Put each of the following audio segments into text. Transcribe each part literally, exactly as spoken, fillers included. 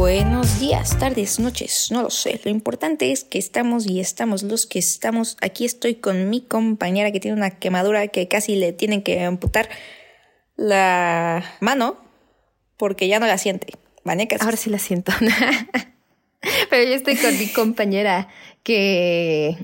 Buenos días, tardes, noches, no lo sé. Lo importante es que estamos y estamos los que estamos. Aquí estoy con mi compañera que tiene una quemadura que casi le tienen que amputar la mano porque ya no la siente. Vania, casi. Ahora sí la siento. Pero yo estoy con mi compañera que,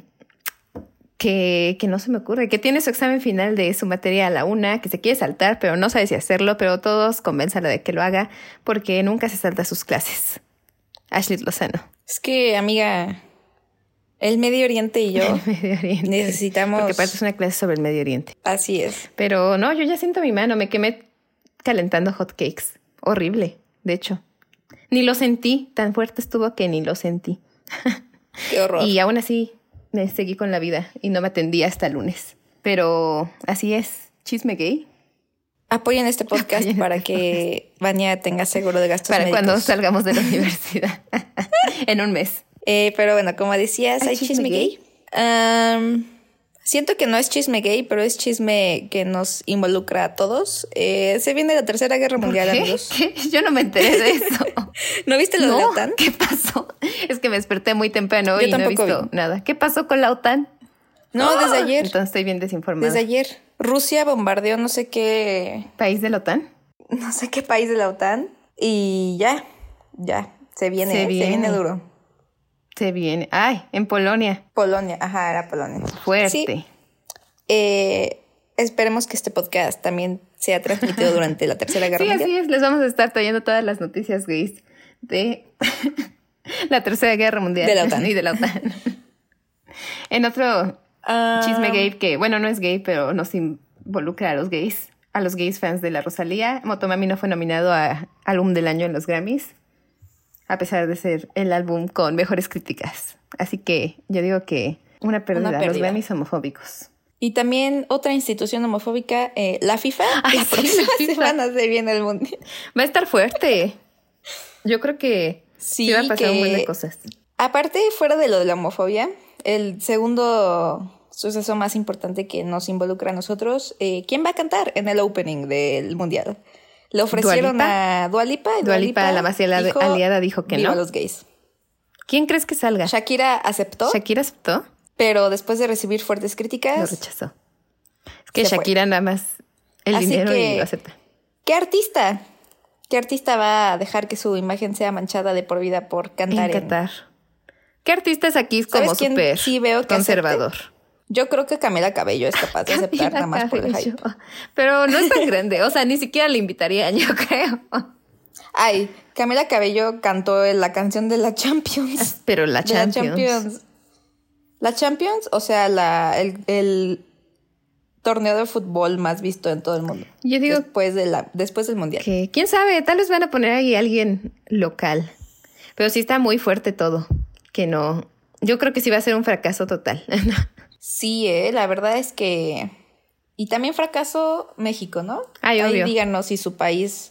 que, que no se me ocurre, que tiene su examen final de su materia a la una, que se quiere saltar, pero no sabe si hacerlo, pero todos convénzala de que lo haga porque nunca se salta sus clases. Ashley Lozano. Es que, amiga, el Medio Oriente y yo el Medio Oriente. necesitamos... Porque aparte es una clase sobre el Medio Oriente. Así es. Pero no, yo ya siento mi mano, me quemé calentando hot cakes. Horrible, de hecho. Ni lo sentí, tan fuerte estuvo que ni lo sentí. Qué horror. Y aún así me seguí con la vida y no me atendí hasta el lunes. Pero así es, chisme gay. Apoyen este podcast Apoyen para este que podcast. Vania tenga seguro de gastos para médicos. Para cuando salgamos de la universidad. En un mes. Eh, pero bueno, como decías, ¿hay, ¿hay chisme, chisme gay? gay? Um, siento que no es chisme gay, pero es chisme que nos involucra a todos. Eh, se viene la Tercera Guerra Mundial, ¿Qué? amigos. ¿Qué? Yo no me enteré de eso. ¿No viste lo no, de la OTAN? ¿Qué pasó? Es que me desperté muy temprano Yo y no he visto vi. nada. ¿Qué pasó con la OTAN? No, oh, desde ayer. Entonces estoy bien desinformada. Desde ayer. Rusia bombardeó no sé qué... ¿País de la OTAN? No sé qué país de la OTAN. Y ya, ya, se viene, se viene, se viene duro. Se viene. Ay, en Polonia. Polonia, ajá, era Polonia. Fuerte. Sí. Eh, esperemos que este podcast también sea transmitido durante la Tercera Guerra sí, Mundial. Sí, así es. Les vamos a estar trayendo todas las noticias gays de la Tercera Guerra Mundial. De la OTAN. Y de la OTAN. En otro um, chisme gay que, bueno, no es gay, pero nos involucra a los gays, a los gays fans de la Rosalía. Motomami no fue nominado a Álbum del Año en los Grammys, a pesar de ser el álbum con mejores críticas. Así que yo digo que una pérdida, una pérdida. Los Grammys homofóbicos. Y también otra institución homofóbica, eh, la FIFA. Ay, la sí, próxima FIFA. semana se viene el Mundial. Va a estar fuerte. Yo creo que sí, sí va a pasar que, un buen de cosas. Aparte, fuera de lo de la homofobia, el segundo suceso más importante que nos involucra a nosotros, eh, ¿quién va a cantar en el opening del Mundial? Le ofrecieron Dua Lipa. a Dua Lipa. Y Dua, Dua Lipa, Lipa, la más dijo, aliada, dijo que viva no. los gays. ¿Quién crees que salga? Shakira aceptó. ¿Shakira aceptó? Pero después de recibir fuertes críticas... Lo rechazó. Es que Shakira fue. Nada más el Así dinero que, y lo acepta. ¿Qué artista? ¿Qué artista va a dejar que su imagen sea manchada de por vida por cantar en Qatar? En... ¿Qué artista es aquí como súper sí veo que conservador? Acepte? Yo creo que Camila Cabello es capaz de aceptar nada más por el hype. Pero no es tan grande, o sea, ni siquiera le invitarían, yo creo. Ay, Camila Cabello cantó la canción de la Champions. Pero la Champions. La Champions, la Champions o sea, la, el, el torneo de fútbol más visto en todo el mundo. Yo digo después, de la, después del Mundial. Que, ¿quién sabe? Tal vez van a poner ahí a alguien local. Pero sí está muy fuerte todo. Que no... Yo creo que sí va a ser un fracaso total. Sí, eh, la verdad es que... Y también fracaso México, ¿no? Ay, ahí obvio. Díganos si su país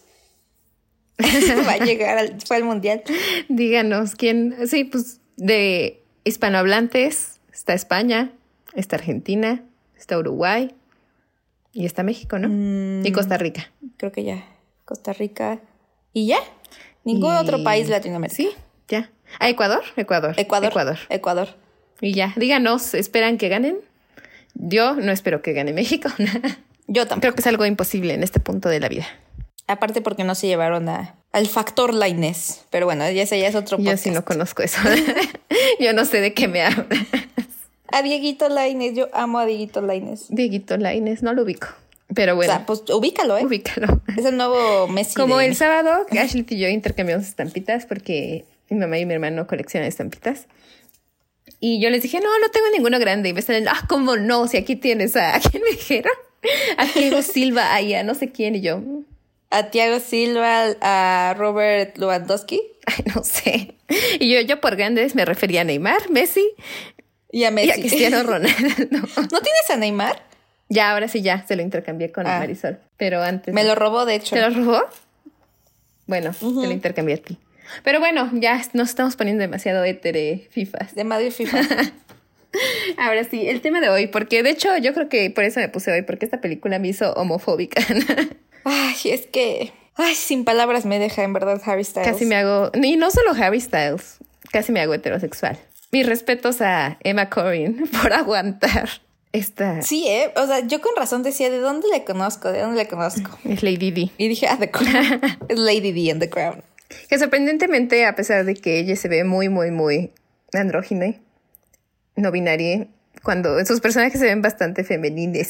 va a llegar al, fue al Mundial. Díganos quién... Sí, pues de hispanohablantes está España, está Argentina, está Uruguay y está México, ¿no? Mm, y Costa Rica. Creo que ya. Costa Rica. ¿Y ya? Ningún y... otro país latinoamericano. Sí, ya. ¿A Ecuador? Ecuador. Ecuador. Ecuador. Ecuador. Y ya, díganos, ¿esperan que ganen? Yo no espero que gane México. Yo tampoco. Creo que es algo imposible en este punto de la vida. Aparte porque no se llevaron a, al factor Lainez. Pero bueno, ya ese ya es otro podcast. Yo sí no conozco eso. Yo no sé de qué me hablas. A Dieguito Lainez, yo amo a Dieguito Lainez. Dieguito Lainez, no lo ubico. Pero bueno. O sea, pues ubícalo, ¿eh? Ubícalo. Es el nuevo Messi. Como de... el sábado, Ashley y yo intercambiamos estampitas porque mi mamá y mi hermano coleccionan estampitas. Y yo les dije, no, no tengo ninguno grande. Y me están, ah, ¿cómo no? Si aquí tienes a... ¿A quién me dijeron? A Thiago Silva, a ya no sé quién. Y yo... A Thiago Silva, a Robert Lewandowski. Ay, no sé. Y yo, yo por grandes me refería a Neymar, Messi. Y a Messi. Y a Cristiano Ronaldo. ¿No tienes a Neymar? Ya, ahora sí, ya. Se lo intercambié con ah. Marisol. Pero antes... Me lo robó, de hecho. ¿Te lo robó? Bueno, uh-huh. Te lo intercambié a ti. Pero bueno, ya nos estamos poniendo demasiado hétere fifas. De Mario fifas. Ahora sí, el tema de hoy, porque de hecho yo creo que por eso me puse hoy, porque esta película me hizo homofóbica. Ay, es que Ay, sin palabras me deja, en verdad, Harry Styles. Casi me hago... Y no solo Harry Styles. Casi me hago heterosexual. Mis respetos a Emma Corrin por aguantar esta... Sí, ¿eh? O sea, yo con razón decía, ¿de dónde le conozco? ¿De dónde le conozco? Es Lady D. Y dije, ah, The Crown. Es Lady D en The Crown. Que sorprendentemente, a pesar de que ella se ve muy, muy, muy andrógina, no binaria, cuando sus personajes se ven bastante femeniles.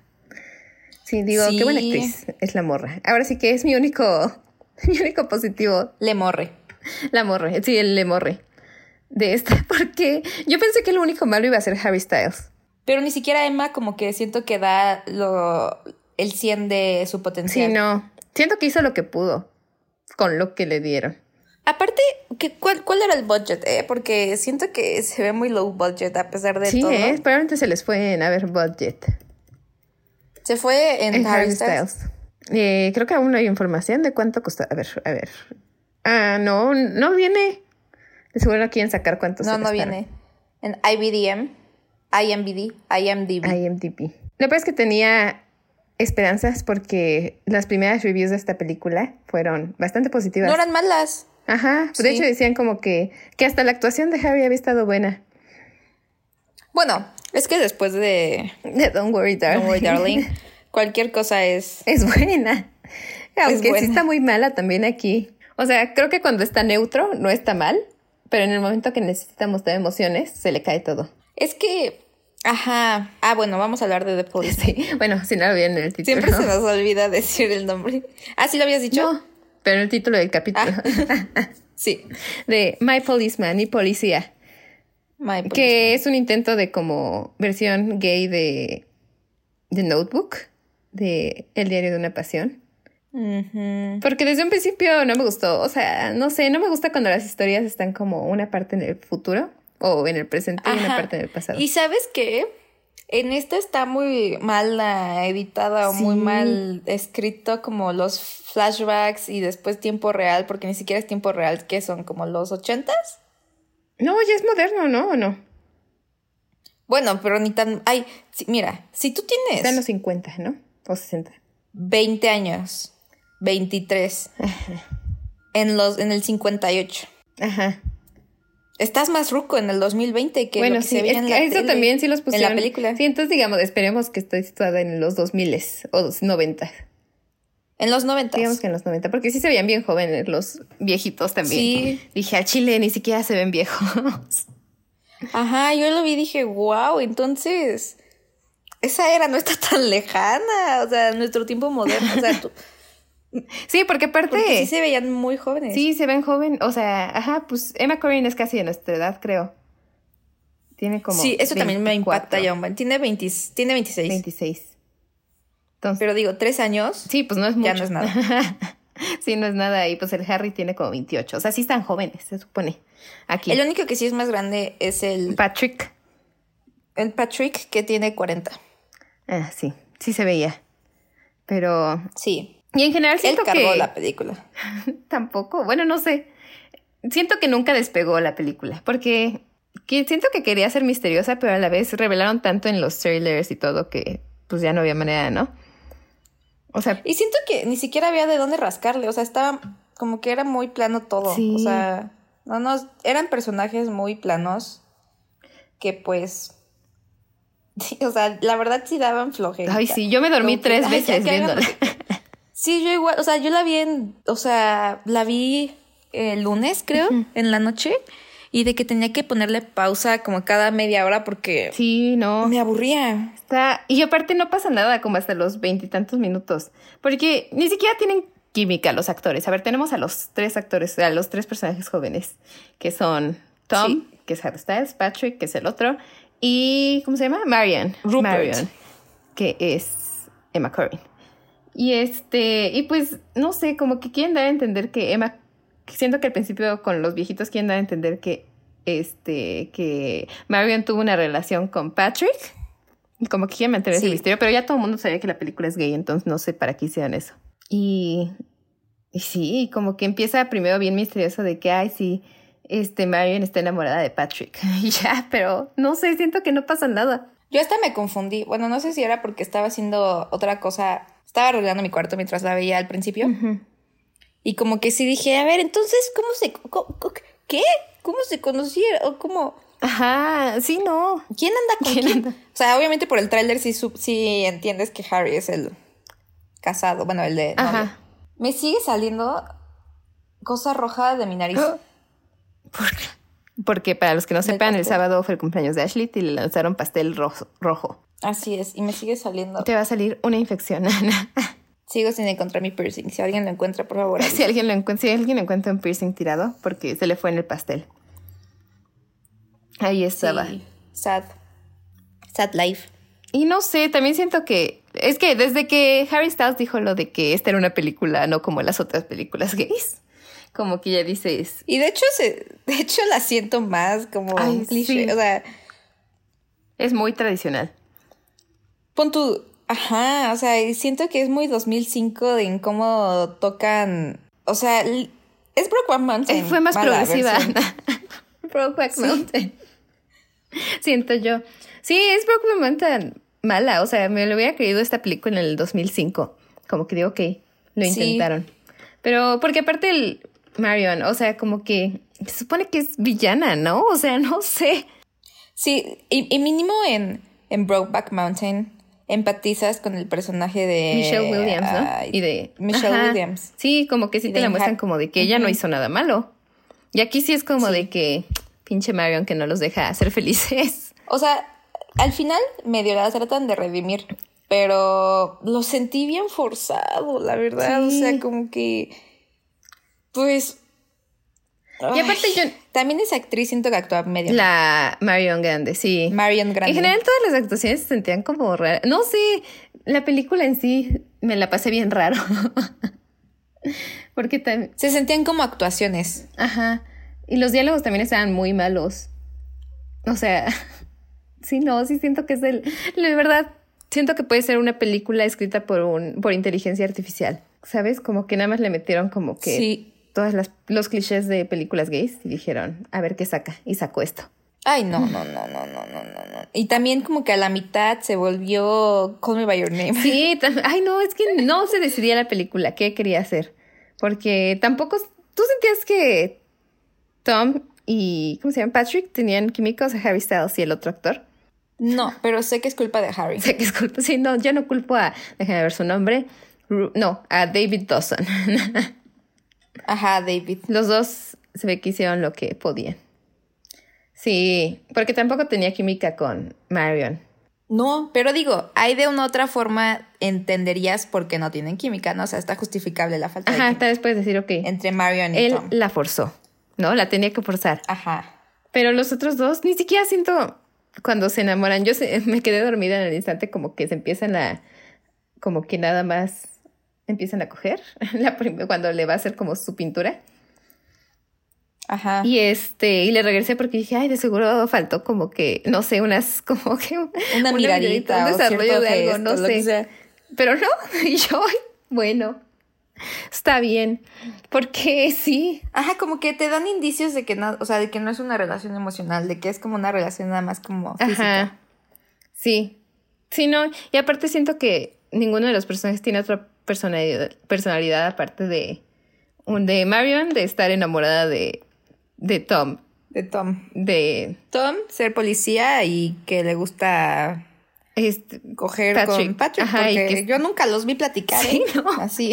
Sí, digo, Sí. qué buena actriz es la morra. Ahora sí que es mi único, mi único positivo. Le morre. La morra, sí, el le morre de esta, porque yo pensé que lo único malo iba a ser Harry Styles. Pero ni siquiera Emma como que siento que da lo, el cien de su potencial. Sí, no. Siento que hizo lo que pudo con lo que le dieron. Aparte, ¿qué, cuál, ¿cuál era el budget? Eh? Porque siento que se ve muy low budget a pesar de sí, todo. Sí, eh, probablemente se les fue en, a ver, budget. Se fue en, en Harry, Harry Styles. Styles. Eh, creo que aún no hay información de cuánto costó. A ver, a ver. Ah, no, no viene. De seguro no quieren sacar cuánto No, se no gastaron. viene. En I B D M, I M B D, I M D B. I M D B. Lo que pasa es que tenía esperanzas porque las primeras reviews de esta película fueron bastante positivas. No eran malas. Ajá, Sí. de hecho decían como que, que hasta la actuación de Harry había estado buena. Bueno, es que después de De Don't Worry, Darling. Don't Worry, Darling, cualquier cosa es... Es buena. Aunque buena. sí está muy mala también aquí. O sea, creo que cuando está neutro no está mal, pero en el momento que necesita mostrar emociones, se le cae todo. Es que... Ajá. Ah, bueno, vamos a hablar de The Police. Sí, bueno, si no lo vieron en el título. Siempre se nos olvida decir el nombre. Ah, ¿sí lo habías dicho? No, pero en el título del capítulo. Ah. Sí. De My Policeman, mi policía. My Que Policeman. es un intento de como versión gay de, de Notebook, de El diario de una pasión. Uh-huh. Porque desde un principio no me gustó, o sea, no sé, no me gusta cuando las historias están como una parte en el futuro o en el presente y una Ajá. parte en el pasado. ¿Y sabes qué? En esta está muy mal ah, editada o Sí. muy mal escrito como los flashbacks y después tiempo real, porque ni siquiera es tiempo real, que son como los ochentas. No, ya es moderno, ¿no? ¿O no? Bueno, pero ni tan... Ay, sí, mira, si tú tienes Está en los cincuenta, ¿no? O sesenta. veinte años, veintitrés, en, los, en el cincuenta y ocho, Ajá. estás más ruco en el dos mil veinte que Bueno, lo que sí, se veía es en que la eso tele, también sí los pusieron. en la película. Sí, entonces digamos, esperemos que estoy situada en los dos miles o noventa. En los noventas. Digamos que en los noventa, porque sí se veían bien jóvenes los viejitos también. Sí. Dije, al chile ni siquiera se ven viejos. Ajá, yo lo vi y dije, wow, entonces esa era no está tan lejana, o sea, nuestro tiempo moderno, o sea, tú, Sí, porque aparte... porque sí se veían muy jóvenes. Sí, se ven joven, o sea, ajá, pues Emma Corrin es casi de nuestra edad, creo. Tiene como Sí, eso también me impacta veinticuatro, ya un buen. Tiene veinte, tiene veintiséis. veintiséis. Entonces, Pero digo, tres años. sí, pues no es mucho. Ya no es nada. Sí, no es nada. Y pues el Harry tiene como veintiocho. O sea, sí están jóvenes, se supone. Aquí. El único que sí es más grande es el, Patrick. el Patrick, que tiene cuarenta. Ah, sí, sí se veía. Pero... Sí. Y en general Él siento cargó que... la película. Tampoco, bueno, no sé. Siento que nunca despegó la película. Porque que siento que quería ser misteriosa, pero a la vez revelaron tanto en los trailers y todo que pues ya no había manera, ¿no? O sea... Y siento que ni siquiera había de dónde rascarle. O sea, estaba como que era muy plano todo. Sí. O sea, no nos, eran personajes muy planos que pues... Sí, o sea, la verdad sí daban flojera. Ay, sí, yo me dormí Como que, tres ay, veces ya que hagan- viéndola. Sí, yo igual, o sea, yo la vi en, o sea, la vi el lunes, creo, Ujú. en la noche, y de que tenía que ponerle pausa como cada media hora porque Sí, no. me aburría. Está... Y aparte no pasa nada como hasta los veintitantos minutos. Porque ni siquiera tienen química los actores. A ver, tenemos a los tres actores, a los tres personajes jóvenes, que son Tom, Sí. que es Harry Styles, Patrick, que es el otro, y ¿cómo se llama? Marion. Rupert. Marion, que es Emma Corrin. Y este, y pues, no sé, como que quieren dar a entender que Emma, siento que al principio con los viejitos quieren dar a entender que este, que Marion tuvo una relación con Patrick. Como que quieren mantener Sí. ese misterio, pero ya todo el mundo sabía que la película es gay, entonces no sé para qué hicieron eso. Y, y sí, como que empieza primero bien misterioso de que, ay, sí, este, Marion está enamorada de Patrick. Y ya, pero no sé, siento que no pasa nada. Yo hasta me confundí. Bueno, no sé si era porque estaba haciendo otra cosa. Estaba arreglando mi cuarto mientras la veía al principio. Uh-huh. Y como que sí dije, a ver, entonces, ¿cómo se... cómo- cómo- ¿Qué? ¿Cómo se conocieron? ¿O cómo...? Ajá, sí, no. ¿Quién anda con ¿Quién quién? anda? O sea, obviamente por el tráiler sí, su- sí entiendes que Harry es el casado, bueno, el de novio. Ajá. Me sigue saliendo cosa roja de mi nariz. ¿Por qué? Porque para los que no Del sepan, el pastel. sábado fue el cumpleaños de Ashley y le lanzaron pastel rojo. rojo. Así es, y me sigue saliendo. Te va a salir una infección, Ana. Sigo sin encontrar mi piercing. Si alguien lo encuentra, por favor. Si alguien lo encuentra, si alguien encuentra un piercing tirado, porque se le fue en el pastel. Ahí estaba. Sí, sad. Sad life. Y no sé, también siento que... Es que desde que Harry Styles dijo lo de que esta era una película, no como las otras películas gays, como que ya dices... Y de hecho, se, de hecho la siento más como Ay, un cliché. sí. O sea, Es muy tradicional. pon tu... Ajá, o sea, y siento que es muy dos mil cinco de en cómo tocan... O sea, l- es Brokeback Mountain. Eh, fue más mala progresiva. versión. Brokeback Sí. Mountain. Siento yo. Sí, es Brokeback Mountain mala. O sea, me lo hubiera creído esta película en el dos mil cinco. Como que digo, ok, lo Sí. intentaron. Pero porque aparte el Marion, o sea, como que se supone que es villana, ¿no? O sea, no sé. Sí, y, y mínimo en, en Brokeback Mountain empatizas con el personaje de... Michelle Williams, ¿no? ay, Y de Michelle Ajá. Williams. Sí, como que sí Y te de la muestran Har- como de que ella no Ujú. hizo nada malo. Y aquí sí es como Sí. de que pinche Marion que no los deja ser felices. O sea, al final medio la tratan de redimir, pero lo sentí bien forzado, la verdad. Sí. O sea, como que... Pues... Y aparte ay, yo... También esa actriz siento que actúa medio... La Marion Grande, sí. Marion Grande. En general todas las actuaciones se sentían como raras. No sé, la película en sí me la pasé bien raro. Porque también... Se sentían como actuaciones. Ajá. Y los diálogos también estaban muy malos. O sea, sí, no, sí siento que es el... La verdad, siento que puede ser una película escrita por un por inteligencia artificial. ¿Sabes? Como que nada más le metieron como que Sí. todos los clichés de películas gays y dijeron, a ver qué saca. Y sacó esto. Ay, no, no, no, no, no, no, no, no. Y también como que a la mitad se volvió Call Me By Your Name. Sí, tam- ay no, es que no se decidía la película, qué quería hacer. Porque tampoco, tú sentías que Tom y, ¿cómo se llama? Patrick tenían químicos a Harry Styles y el otro actor. No, pero sé que es culpa de Harry. Sé que es culpa, sí, no, yo no culpo a, déjame ver su nombre, Ru- no, a David Dawson. Ajá, David. Los dos se ve que hicieron lo que podían. Sí, porque tampoco tenía química con Marion. No, pero digo, hay de una otra forma entenderías por qué no tienen química, ¿no? O sea, está justificable la falta de Ajá, química tal vez puedes decir, ok, entre Marion y él Tom. la forzó, ¿no? La tenía que forzar. Ajá. Pero los otros dos, ni siquiera siento cuando se enamoran. Yo se- me quedé dormida en el instante como que se empiezan a, como que nada más empiezan a coger la prim- cuando le va a hacer como su pintura. Ajá. Y este, y le regresé porque dije, ay, de seguro faltó como que, no sé, unas, como que Una miradita un o desarrollo cierto de algo, gesto, no lo que sé. sea. Pero no, y yo, ay, bueno, está bien. Porque sí, Ajá, como que te dan indicios de que no, o sea, de que no es una relación emocional, de que es como una relación nada más como física. ajá, sí, sí, no, y aparte siento que ninguno de los personajes tiene otra personalidad, personalidad aparte de, un- de Marion, de estar enamorada de, de Tom, De Tom. de Tom, ser policía y que le gusta este, coger Patrick. con Patrick, Ajá, y porque que- yo nunca los vi platicar, Sí, ¿eh? ¿no? Así.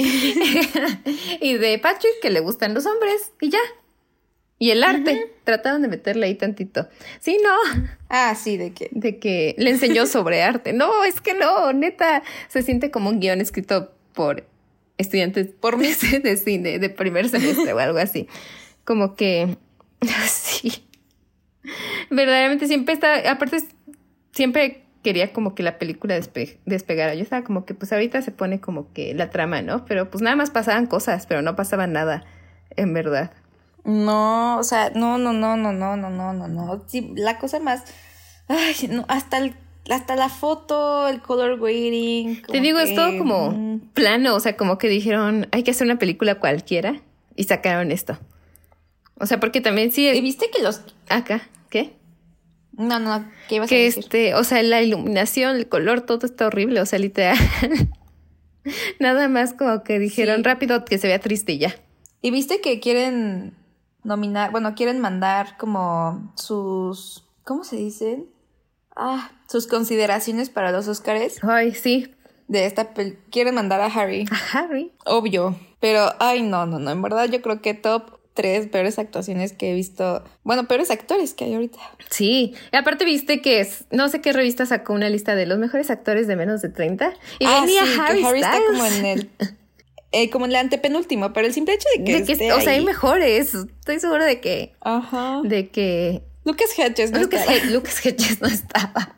y de Patrick que le gustan los hombres y ya. Y el arte, trataron de meterle ahí tantito. Sí, no, Ah, sí, de que... de que le enseñó sobre arte. No, es que no, neta, se siente como un guión escrito por estudiantes Por mí. de, de cine, de primer semestre o algo así. Como que, sí, verdaderamente siempre está, aparte siempre quería como que la película despe- despegara. Yo estaba como que pues ahorita se pone como que la trama, ¿no? Pero pues nada más pasaban cosas, pero no pasaba nada, en verdad. No, o sea, no, no, no, no, no, no, no, no, no. Sí, la cosa más... Ay, no, hasta el, hasta la foto, el color grading. Te como digo, es que, todo como mm, plano, o sea, como que dijeron, hay que hacer una película cualquiera y sacaron esto. O sea, porque también sí... ¿Y viste que los... Acá, ¿qué? No, no, ¿qué ibas a Que decir? este, o sea, la iluminación, el color, todo está horrible, o sea, literal. Nada más como que dijeron Sí. rápido que se vea triste y ya. ¿Y viste que quieren nominar, bueno, quieren mandar como sus, ¿cómo se dicen? Ah, sus consideraciones para los Óscares. Ay, sí. De esta pel- quieren mandar a Harry. A Harry. Obvio. Pero, ay, no, no, no. En verdad yo creo que top tres peores actuaciones que he visto. Bueno, peores actores que hay ahorita. Sí. Y aparte viste que es, no sé qué revista sacó una lista de los mejores actores de menos de treinta. Y ah, venía sí, Harry, que Harry Styles. está como en el... Eh, como en la antepenúltima, pero el simple hecho de que, de que esté o sea, ahí. hay mejores. Estoy segura de que... Ajá. De que... Lucas Hedges no Lucas, estaba. He- Lucas Hedges no estaba.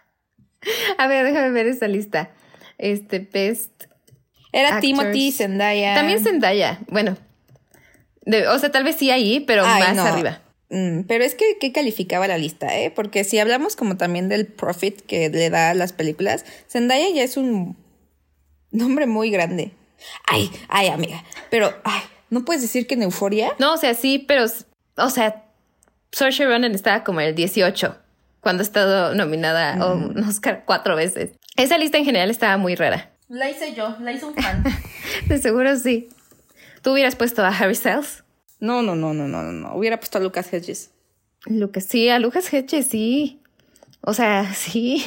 A ver, déjame ver esta lista. Este, Best Era Actors. Timothy, Zendaya. También Zendaya. Bueno. De- o sea, tal vez sí ahí, pero Ay, más no. arriba. Mm, pero es que, ¿qué calificaba la lista, eh? Porque si hablamos como también del profit que le da a las películas, Zendaya ya es un nombre muy grande. Ay, ay, amiga. Pero, ay, ¿no puedes decir que en Euforia? No, o sea, sí, pero... O sea, Saoirse Ronan estaba como en el dieciocho. Cuando ha estado nominada a un Oscar cuatro veces. Esa lista en general estaba muy rara. La hice yo, la hizo un fan. De seguro sí. ¿Tú hubieras puesto a Harry Styles? No, no, no, no, no, no, no. Hubiera puesto a Lucas Hedges. Lucas, sí, a Lucas Hedges, sí. O sea, sí.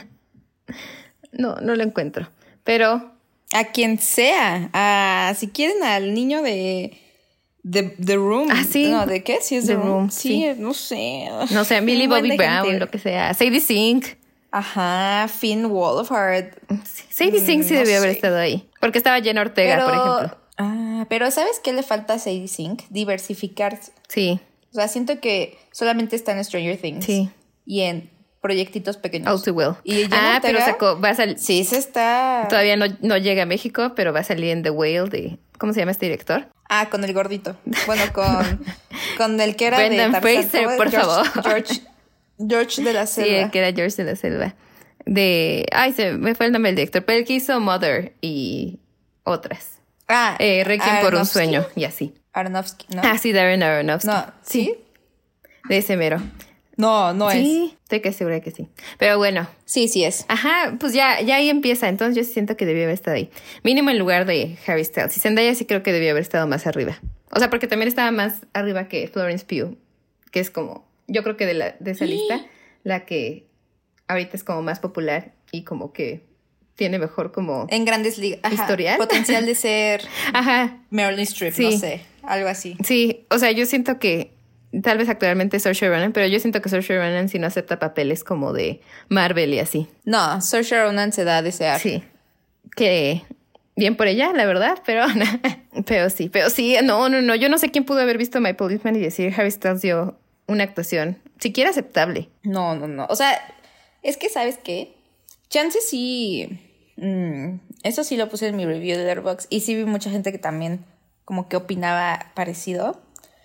No, no lo encuentro. Pero... A quien sea. A, si quieren al niño de... De The Room. Ah, sí. No, ¿de qué? Sí, es The The Room. Room, Sí, sí. no sé. No sé, Millie Un buen Bobby de Brown, gente. lo que sea. Sadie Sink. Ajá, Finn Wolfhard. Sí, Sadie Sink sí no debió haber sé. estado ahí. Porque estaba Jenna Ortega, Pero, por ejemplo. Ah, pero ¿sabes qué le falta a Sadie Sink? Diversificarse. Sí, O sea, siento que solamente está en Stranger Things. sí. Y en proyectitos pequeños. All Too Well. Y Jenna Ah, pero Ortega, sacó, va a salir. Sí, se está... Todavía no, no llega a México, pero va a salir en The Whale de... ¿Cómo se llama este director? Ah, con el gordito. Bueno, con, con el que era Brendan de Tarzán. Fraser, ¿Cómo es? por George, favor. George, George de la Sí, Selva. el que era George de la Selva. De... Ay, se me fue el nombre del director. Pero el que hizo Mother y otras. Ah, Eh, Requiem por un Aronofsky. sueño y así. Aronofsky, ¿no? Ah, sí, Darren Aronofsky. No, ¿sí? De ese mero. No, no es. Sí, estoy que segura que sí. Pero bueno, Sí, sí es. ajá, pues ya, ya ahí empieza. Entonces yo siento que debió haber estado ahí. Mínimo en lugar de Harry Styles. Y Zendaya sí creo que debió haber estado más arriba. O sea, porque también estaba más arriba que Florence Pugh, que es como, yo creo que de, la, de esa lista, la que ahorita es como más popular y como que tiene mejor como... En grandes ligas. Ajá, ¿Historial? Potencial de ser Ajá, Meryl Streep, Sí. no sé. Algo así. sí. O sea, yo siento que tal vez actualmente Saoirse Ronan, pero yo siento que Saoirse Ronan si no acepta papeles como de Marvel y así. No, Saoirse Ronan se da a desear. Sí, que bien por ella, la verdad, pero pero sí, pero sí, no, no, no, yo no sé quién pudo haber visto My Policeman y decir Harry Styles dio una actuación siquiera aceptable. No, no, no. O sea, es que, ¿sabes qué? Chance sí... mm, eso sí lo puse en mi review de Letterboxd. Y sí vi mucha gente que también como que opinaba parecido.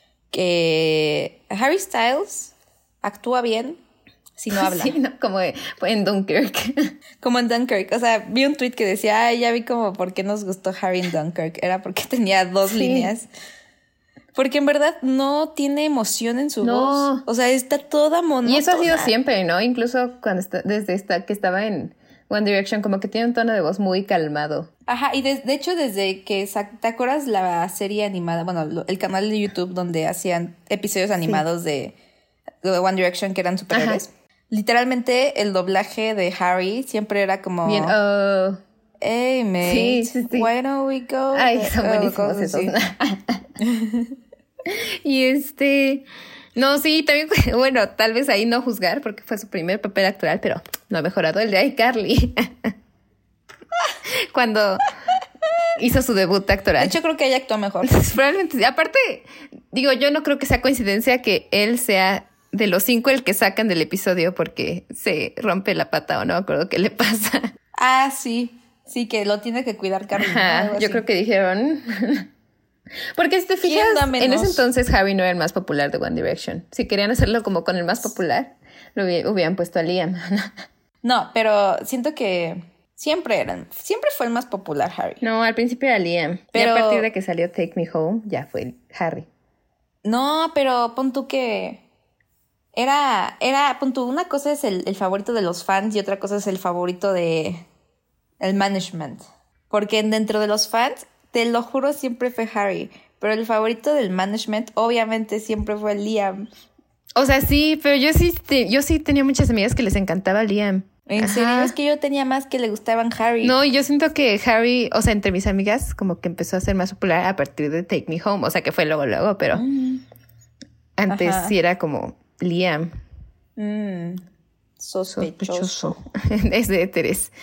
Que Harry Styles actúa bien si no habla. Sí, no, como en Dunkirk. Como en Dunkirk. O sea, vi un tweet que decía, ay, ya vi como por qué nos gustó Harry en Dunkirk. Era porque tenía dos Sí. líneas. Porque en verdad no tiene emoción en su No. voz. O sea, está toda monótona. Y eso ha sido siempre, ¿no? Incluso cuando está, desde esta, que estaba en One Direction, como que tiene un tono de voz muy calmado. Ajá, y de, de hecho desde que... sa- ¿Te acuerdas la serie animada? Bueno, lo- el canal de YouTube donde hacían episodios animados de, de One Direction que eran superhéroes. Ajá. Literalmente el doblaje de Harry siempre era como... Bien, oh. Hey, mate, Sí, sí, sí. why don't we go? Ay, son Oh, buenísimos cosas esos. así. Y este... No, sí, también, bueno, tal vez ahí no juzgar porque fue su primer papel actoral, pero no ha mejorado el de iCarly. Cuando hizo su debut De actoral. hecho, creo que ella actuó mejor. Probablemente sí. Aparte, digo, yo no creo que sea coincidencia que él sea de los cinco el que sacan del episodio porque se rompe la pata o no me acuerdo qué le pasa. Ah, sí. Sí, que lo tiene que cuidar Carly. ¿no? Ajá, Algo yo así. creo que dijeron... Porque si te fijas, ¿Quién da menos? en ese entonces Harry no era el más popular de One Direction. Si querían hacerlo como con el más popular, lo hubi- hubieran puesto a Liam. No, pero siento que siempre eran... Siempre fue el más popular, Harry. No, al principio era Liam. Pero- Y a partir de que salió Take Me Home, ya fue Harry. No, pero pon tú que... Era, era, pon tú, una cosa es el, el favorito de los fans y otra cosa es el favorito de el management. Porque dentro de los fans, te lo juro, siempre fue Harry. pero el favorito del management obviamente siempre fue Liam. O sea, sí, pero yo sí, yo sí tenía muchas amigas que les encantaba Liam. En Ajá. serio, es que yo tenía más que le gustaban Harry. No, y yo siento que Harry, o sea, entre mis amigas, como que empezó a ser más popular a partir de Take Me Home. O sea, que fue luego, luego, pero mm. antes Ajá. sí era como Liam. Mm. Sospechoso. Sospechoso. Es de Teres.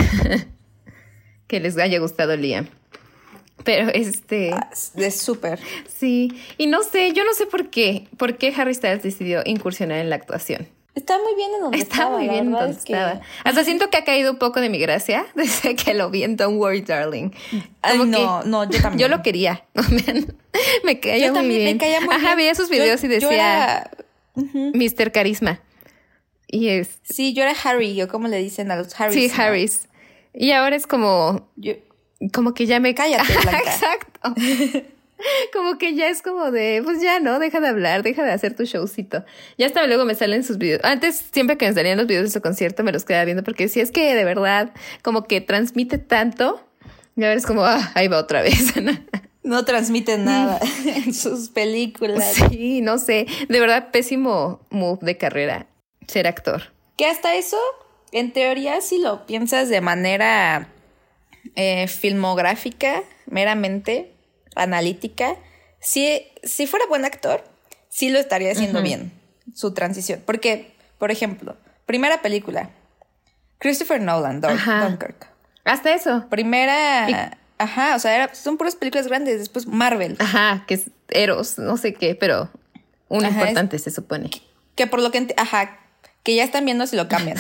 Que les haya gustado Liam. Pero este... Ah, de súper. Sí. Y no sé, yo no sé por qué. ¿Por qué Harry Styles decidió incursionar en la actuación? Está muy bien en donde Está estaba. muy bien en donde es estaba. Que... Hasta siento que ha caído un poco de mi gracia desde que lo vi en Don't Worry, Darling. Ay, no, no, yo también. Yo lo quería. Me caía yo muy también, bien. me caía muy Ajá, bien. veía sus videos yo, y decía era... uh-huh. mister Carisma. Y es... Sí, yo era Harry, yo como le dicen a los Harrys. Sí, ¿no? Harrys. Y ahora es como... Yo... Como que ya me... Cállate, Blanca. Exacto. Como que ya es como de, pues ya no, deja de hablar, deja de hacer tu showcito. Ya hasta luego me salen sus videos. Antes, siempre que me salían los videos de su concierto, me los quedaba viendo porque decía, es que de verdad, como que transmite tanto. Y ahora es como, ah, ahí va otra vez. No transmite nada en sus películas. Sí, no sé. De verdad, pésimo move de carrera, ser actor. Que hasta eso, en teoría, si lo piensas de manera eh, filmográfica, meramente analítica, si, si fuera buen actor, sí lo estaría haciendo uh-huh. bien, su transición. Porque, por ejemplo, primera película, Christopher Nolan, Dun- Dunkirk. Hasta eso. Primera... Y... Ajá, o sea, era, son puras películas grandes. Después Marvel. Ajá, que es Eros, no sé qué, pero un ajá, importante es, se supone. Que, que por lo que... Ent- ajá, que ya están viendo si lo cambian.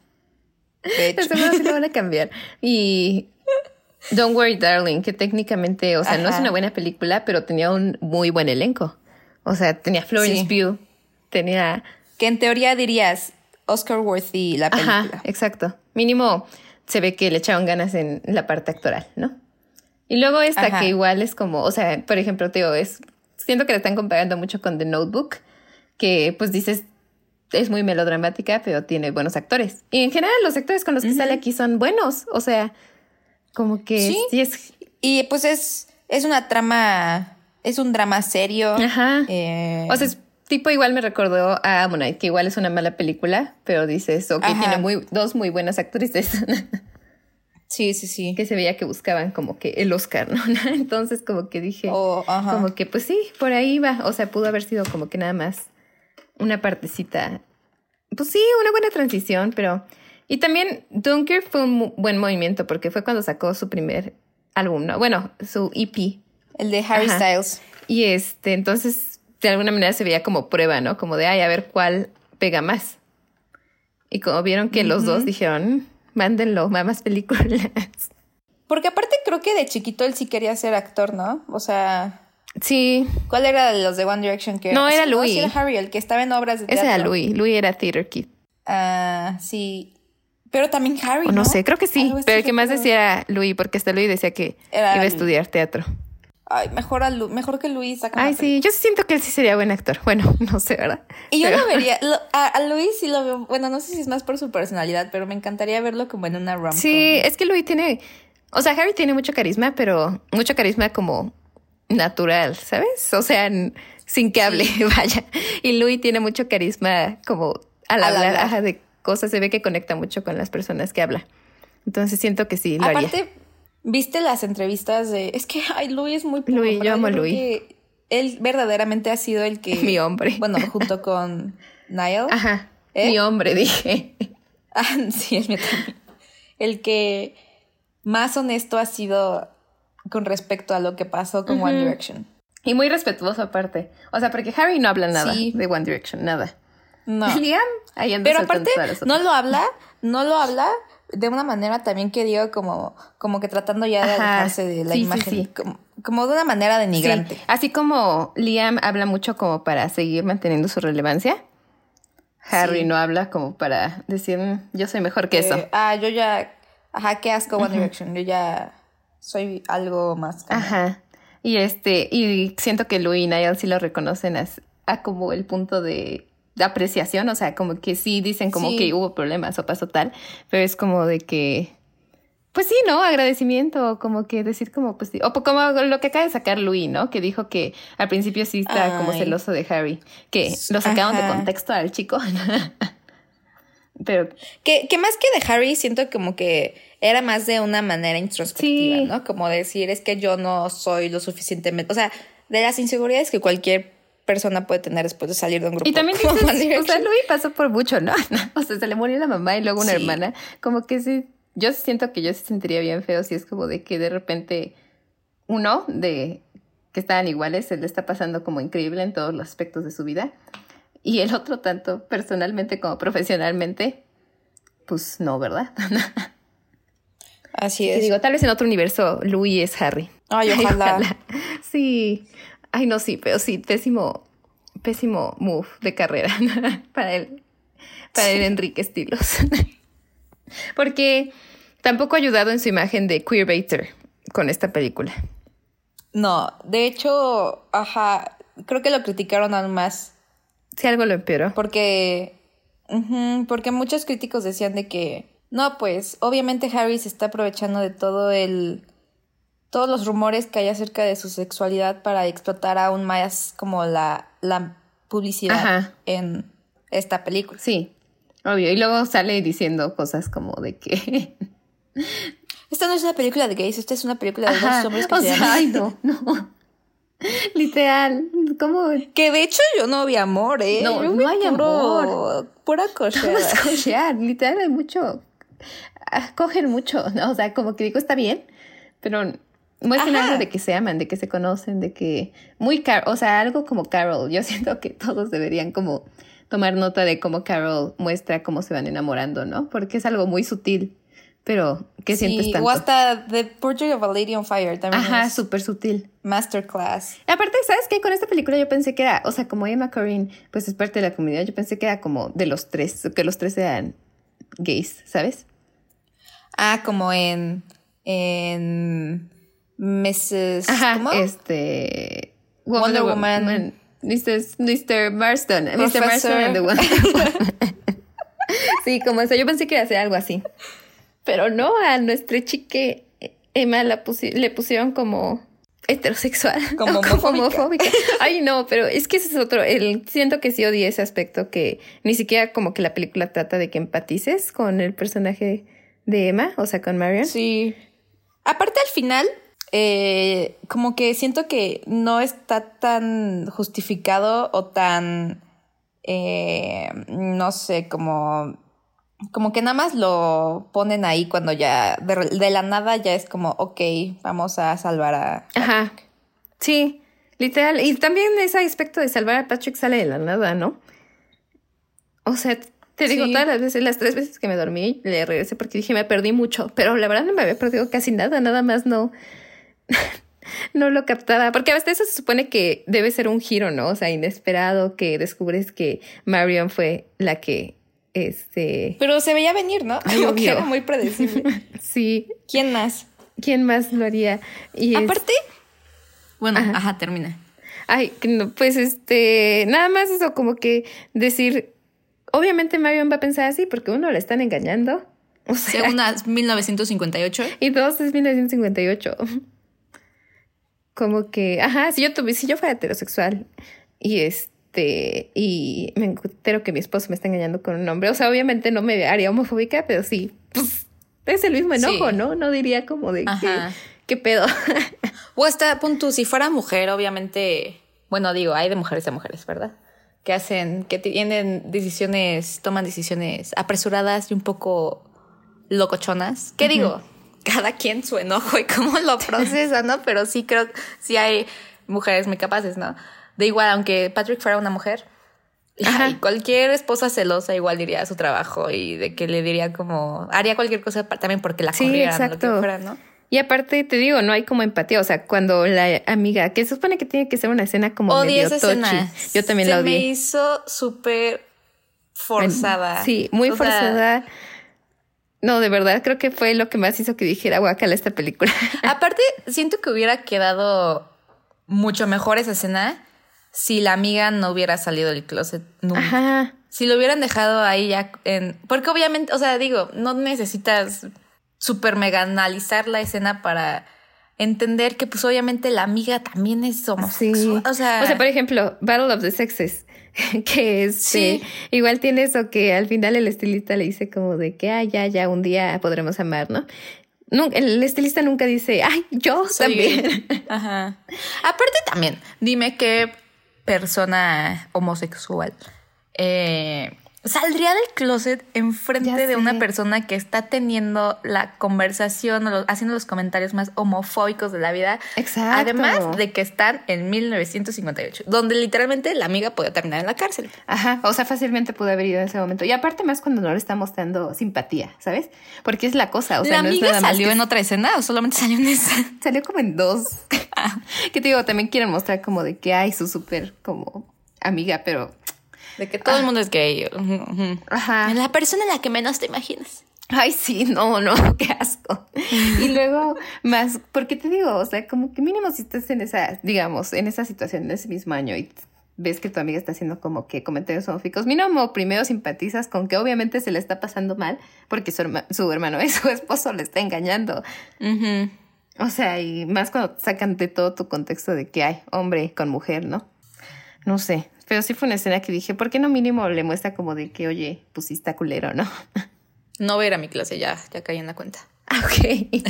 De hecho. Seguro sí lo van a cambiar. Y... Don't Worry, Darling, que técnicamente, o sea, ajá. no es una buena película, pero tenía un muy buen elenco. O sea, tenía Florence sí. Pugh, tenía... Que en teoría dirías Oscar worthy la película. Ajá, exacto. Mínimo se ve que le echaron ganas en la parte actoral, ¿no? Y luego esta ajá. que igual es como, o sea, por ejemplo, Teo, es... Siento que la están comparando mucho con The Notebook, que pues dices... Es muy melodramática, pero tiene buenos actores. Y en general los actores con los que uh-huh. sale aquí son buenos, o sea... Como que sí, sí es... Y pues es, es una trama, es un drama serio. Ajá. Eh... O sea, es, tipo igual me recordó a Ammonite, que igual es una mala película, pero dices, ok, ajá. tiene muy, dos muy buenas actrices. Sí, sí, sí. Que se veía que buscaban como que el Oscar, ¿no? Entonces como que dije, oh, ajá. como que pues sí, por ahí va. O sea, pudo haber sido como que nada más una partecita. Pues sí, una buena transición, pero... Y también Dunkirk fue un buen movimiento porque fue cuando sacó su primer álbum, ¿no? Bueno, su E P. El de Harry Ajá. Styles. Y este, entonces, de alguna manera se veía como prueba, ¿no? Como de, ay, a ver cuál pega más. Y como vieron que uh-huh. los dos dijeron, mándenlo, más películas. Porque aparte creo que de chiquito él sí quería ser actor, ¿no? O sea... Sí. ¿Cuál era de los de One Direction? Que no, era sí, Louis. No, sí era Harry, el que estaba en obras de teatro. Ese era Louis. Louis era Theater Kid. Ah, uh, sí. Pero también Harry, ¿no? ¿no? No sé, creo que sí. Pero el que más decía era Louis, porque hasta Louis decía que era iba a estudiar teatro. Ay, mejor, a Lu- mejor que Louis saca. Ay, sí, yo siento que él sí sería buen actor. Bueno, no sé, ¿verdad? Y pero... yo lo vería, lo, a, a Louis sí lo veo, bueno, no sé si es más por su personalidad, pero me encantaría verlo como en una rom-com. Sí, es que Louis tiene, o sea, Harry tiene mucho carisma, pero mucho carisma como natural, ¿sabes? O sea, sin que hable, sí. vaya. Y Louis tiene mucho carisma como al, al hablar, hablar. de cosas, se ve que conecta mucho con las personas que habla. Entonces siento que sí, lo Aparte, haría. ¿viste las entrevistas de...? Es que, ay, Louis es muy... Louis, yo amo a Louis. Que él verdaderamente ha sido el que... Mi hombre. Bueno, junto con Niall. Ajá, ¿eh? Mi hombre, dije. Ah, sí, el mío también. El que más honesto ha sido con respecto a lo que pasó con uh-huh. One Direction. Y muy respetuoso aparte. O sea, porque Harry no habla nada sí. de One Direction, nada. No. Liam, ahí anda. Pero aparte, no lo habla, no lo habla de una manera también que digo como, como que tratando ya de Ajá. alejarse de la sí, imagen. Sí, sí. Como, como de una manera denigrante. Sí. Así como Liam habla mucho como para seguir manteniendo su relevancia, Harry sí. no habla como para decir, yo soy mejor que eh, eso. Ah, yo ya, ajá, qué asco One uh-huh. Direction, yo ya soy algo más. Como... Ajá. Y este, y siento que Louis y Niall sí lo reconocen a, a como el punto de... de apreciación, o sea, como que sí dicen como sí. que hubo problemas o pasó tal, pero es como de que Pues sí, ¿no? Agradecimiento, como que decir como, pues sí. O como lo que acaba de sacar Louis, ¿no? Que dijo que al principio sí está Ay. como celoso de Harry. Que lo sacaron Ajá. de contexto al chico. Pero... Que, que más que de Harry, siento como que era más de una manera introspectiva, sí. ¿no? Como decir, es que yo no soy lo suficientemente... O sea, de las inseguridades que cualquier persona puede tener después de salir de un grupo. Y también dices, o sea, Louis pasó por mucho, ¿no? O sea, se le murió la mamá y luego una sí. hermana. Como que sí... Yo siento que yo se sentiría bien feo si es como de que de repente uno de que estaban iguales se le está pasando como increíble en todos los aspectos de su vida y el otro tanto personalmente como profesionalmente, pues no, ¿verdad? Así es. Y digo, tal vez en otro universo Louis es Harry. Ay, ojalá. Ay, ojalá. Sí. Ay, no, sí, pero sí, pésimo, pésimo move de carrera para él, para el Enrique Estilos. Porque tampoco ha ayudado en su imagen de queerbaiter con esta película. No, de hecho, ajá, creo que lo criticaron aún más. Sí, algo lo empeoró. Porque, uh-huh, porque muchos críticos decían de que, no, pues, obviamente Harry se está aprovechando de todo el, todos los rumores que hay acerca de su sexualidad para explotar aún más como la, la publicidad Ajá. en esta película. Sí. Obvio, y luego sale diciendo cosas como de que... Esta no es una película de gays, esta es una película de Ajá, dos hombres que o se sea, llaman... Ay, no, no. Literal, ¿cómo? Que de hecho yo no vi amor, ¿eh? No, yo no hay puro, amor. Pura cochear. No es cochear, literal hay mucho... Cogen mucho, ¿no? O sea, como que digo, está bien, pero... Muestran Ajá. algo de que se aman, de que se conocen, de que... Muy Car- o sea, algo como Carol. Yo siento que todos deberían como... tomar nota de cómo Carol muestra cómo se van enamorando, ¿no? Porque es algo muy sutil, pero ¿qué sí, sientes tanto? O hasta The Portrait of a Lady on Fire también. Ajá, súper sutil. Masterclass. Y aparte, ¿sabes qué? Con esta película yo pensé que era, o sea, como Emma Corrin, pues es parte de la comunidad, yo pensé que era como de los tres, que los tres eran gays, ¿sabes? Ah, como en... en... missus Ajá, ¿cómo? este... Wonder, Wonder Woman... Woman. mister mister Marston. mister Marston and the Wonder Woman. Sí, como eso. Yo pensé que iba a ser algo así. Pero no, a nuestra chique Emma la pusi- le pusieron como heterosexual. Como homofóbica. Como homofóbica. Ay, no, pero es que ese es otro. El, siento que sí odié ese aspecto que ni siquiera como que la película trata de que empatices con el personaje de Emma, o sea, con Marion. Sí. Aparte, al final... Eh, como que siento que no está tan justificado o tan eh, no sé, como como que nada más lo ponen ahí cuando ya de, de la nada ya es como ok, vamos a salvar a Patrick. Ajá, sí, literal. Y también ese aspecto de salvar a Patrick sale de la nada, ¿no? O sea, te digo, sí. Todas las veces, las tres veces que me dormí le regresé porque dije me perdí mucho, pero la verdad no me había perdido casi nada, nada más no no lo captaba, porque hasta eso se supone que debe ser un giro, ¿no? O sea, inesperado, que descubres que Marion fue la que, este... Pero se veía venir, ¿no? Como que era muy predecible. Sí. ¿Quién más? ¿Quién más lo haría? Y aparte... Es... Bueno, ajá. ajá, termina. Ay, pues este... Nada más eso, como que decir... Obviamente Marion va a pensar así, porque uno la están engañando. O sea... Una mil novecientos cincuenta y ocho. Y dos es mil novecientos cincuenta y ocho. Como que, ajá, si yo tuve, si yo fuera heterosexual y este, y me entero que mi esposo me está engañando con un hombre, o sea, obviamente no me haría homofóbica, pero sí, pues, es el mismo enojo, sí. ¿no? No diría como de que, ¿qué pedo? O hasta, punto, si fuera mujer, obviamente, bueno, digo, hay de mujeres a mujeres, ¿verdad? Que hacen, que tienen decisiones, toman decisiones apresuradas y un poco locochonas. ¿Qué uh-huh. digo? Cada quien su enojo y cómo lo procesa, ¿no? Pero sí creo que sí hay mujeres muy capaces, ¿no? De igual, aunque Patrick fuera una mujer, y cualquier esposa celosa igual iría a su trabajo y de que le diría como... Haría cualquier cosa también porque la corrieran, sí, lo que fuera, ¿no? Y aparte, te digo, no hay como empatía. O sea, cuando la amiga... Que se supone que tiene que ser una escena como Odié medio esa escena. Yo también se la odié. Se me hizo súper forzada. Sí, muy o forzada. Sea, no, de verdad, creo que fue lo que más hizo que dijera guácala esta película. Aparte, siento que hubiera quedado mucho mejor esa escena si la amiga no hubiera salido del closet nunca. Ajá. Si lo hubieran dejado ahí ya en... Porque obviamente, o sea, digo, no necesitas súper mega analizar la escena para entender que pues obviamente la amiga también es homosexual. Sí. O sea, o sea, por ejemplo, Battle of the Sexes, que es Sí. igual tiene eso que al final el estilista le dice como de que ah, ya, ya, un día podremos amar, ¿no? Nunca, el estilista nunca dice, ay, yo soy también. gay. Ajá. Aparte también, dime qué persona homosexual eh, saldría del closet enfrente Ya de sé. una persona que está teniendo la conversación o lo- haciendo los comentarios más homofóbicos de la vida. Exacto. Además de que están en mil novecientos cincuenta y ocho, donde literalmente la amiga podía terminar en la cárcel. Ajá, o sea, fácilmente pudo haber ido en ese momento. Y aparte más cuando no le está mostrando simpatía, ¿sabes? Porque es la cosa, o sea, ¿La no es amiga nada más salió que- en otra escena o solamente salió en esa? Salió como en dos. Que te digo, también quieren mostrar como de que hay su súper como amiga, pero... De que todo Ah. el mundo es gay. Ujú, ujú. Ajá. La persona en la que menos te imaginas. Ay, sí, no, no, qué asco. Y luego, más, porque te digo, o sea, como que mínimo si estás en esa, digamos, en esa situación, en ese mismo año y ves que tu amiga está haciendo como que comentarios homofóbicos, mínimo primero simpatizas con que obviamente se le está pasando mal porque su, herma- su hermano y su esposo le está engañando. Ujú. O sea, y más cuando sacan de todo tu contexto de que hay hombre con mujer, ¿no? No sé, pero sí fue una escena que dije, ¿por qué no mínimo le muestra como de que, oye, pues sí está culero, ¿no? No voy a ir a mi clase, ya, ya caí en la cuenta. Ah, ok.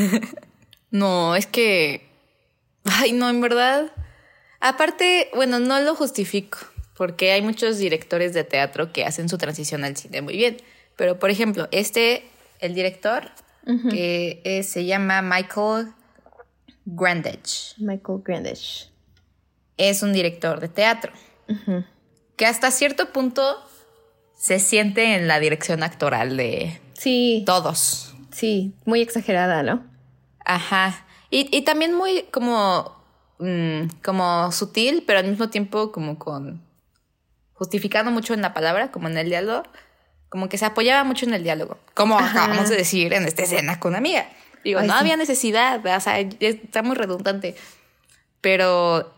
No, es que... Ay, no, en verdad... Aparte, bueno, no lo justifico, porque hay muchos directores de teatro que hacen su transición al cine muy bien. Pero, por ejemplo, este, el director, Ujú. que eh, se llama Michael Grandage, Michael Grandage. es un director de teatro, Ujú. que hasta cierto punto se siente en la dirección actoral de Sí, todos. sí, muy exagerada, ¿no? Ajá. Y, y también muy como, mm, como sutil, pero al mismo tiempo como con... justificando mucho en la palabra, como en el diálogo. Como que se apoyaba mucho en el diálogo. Como Ajá. acabamos de decir en esta escena con amiga. Digo, Ay, no sí. había necesidad, o sea, está muy redundante. Pero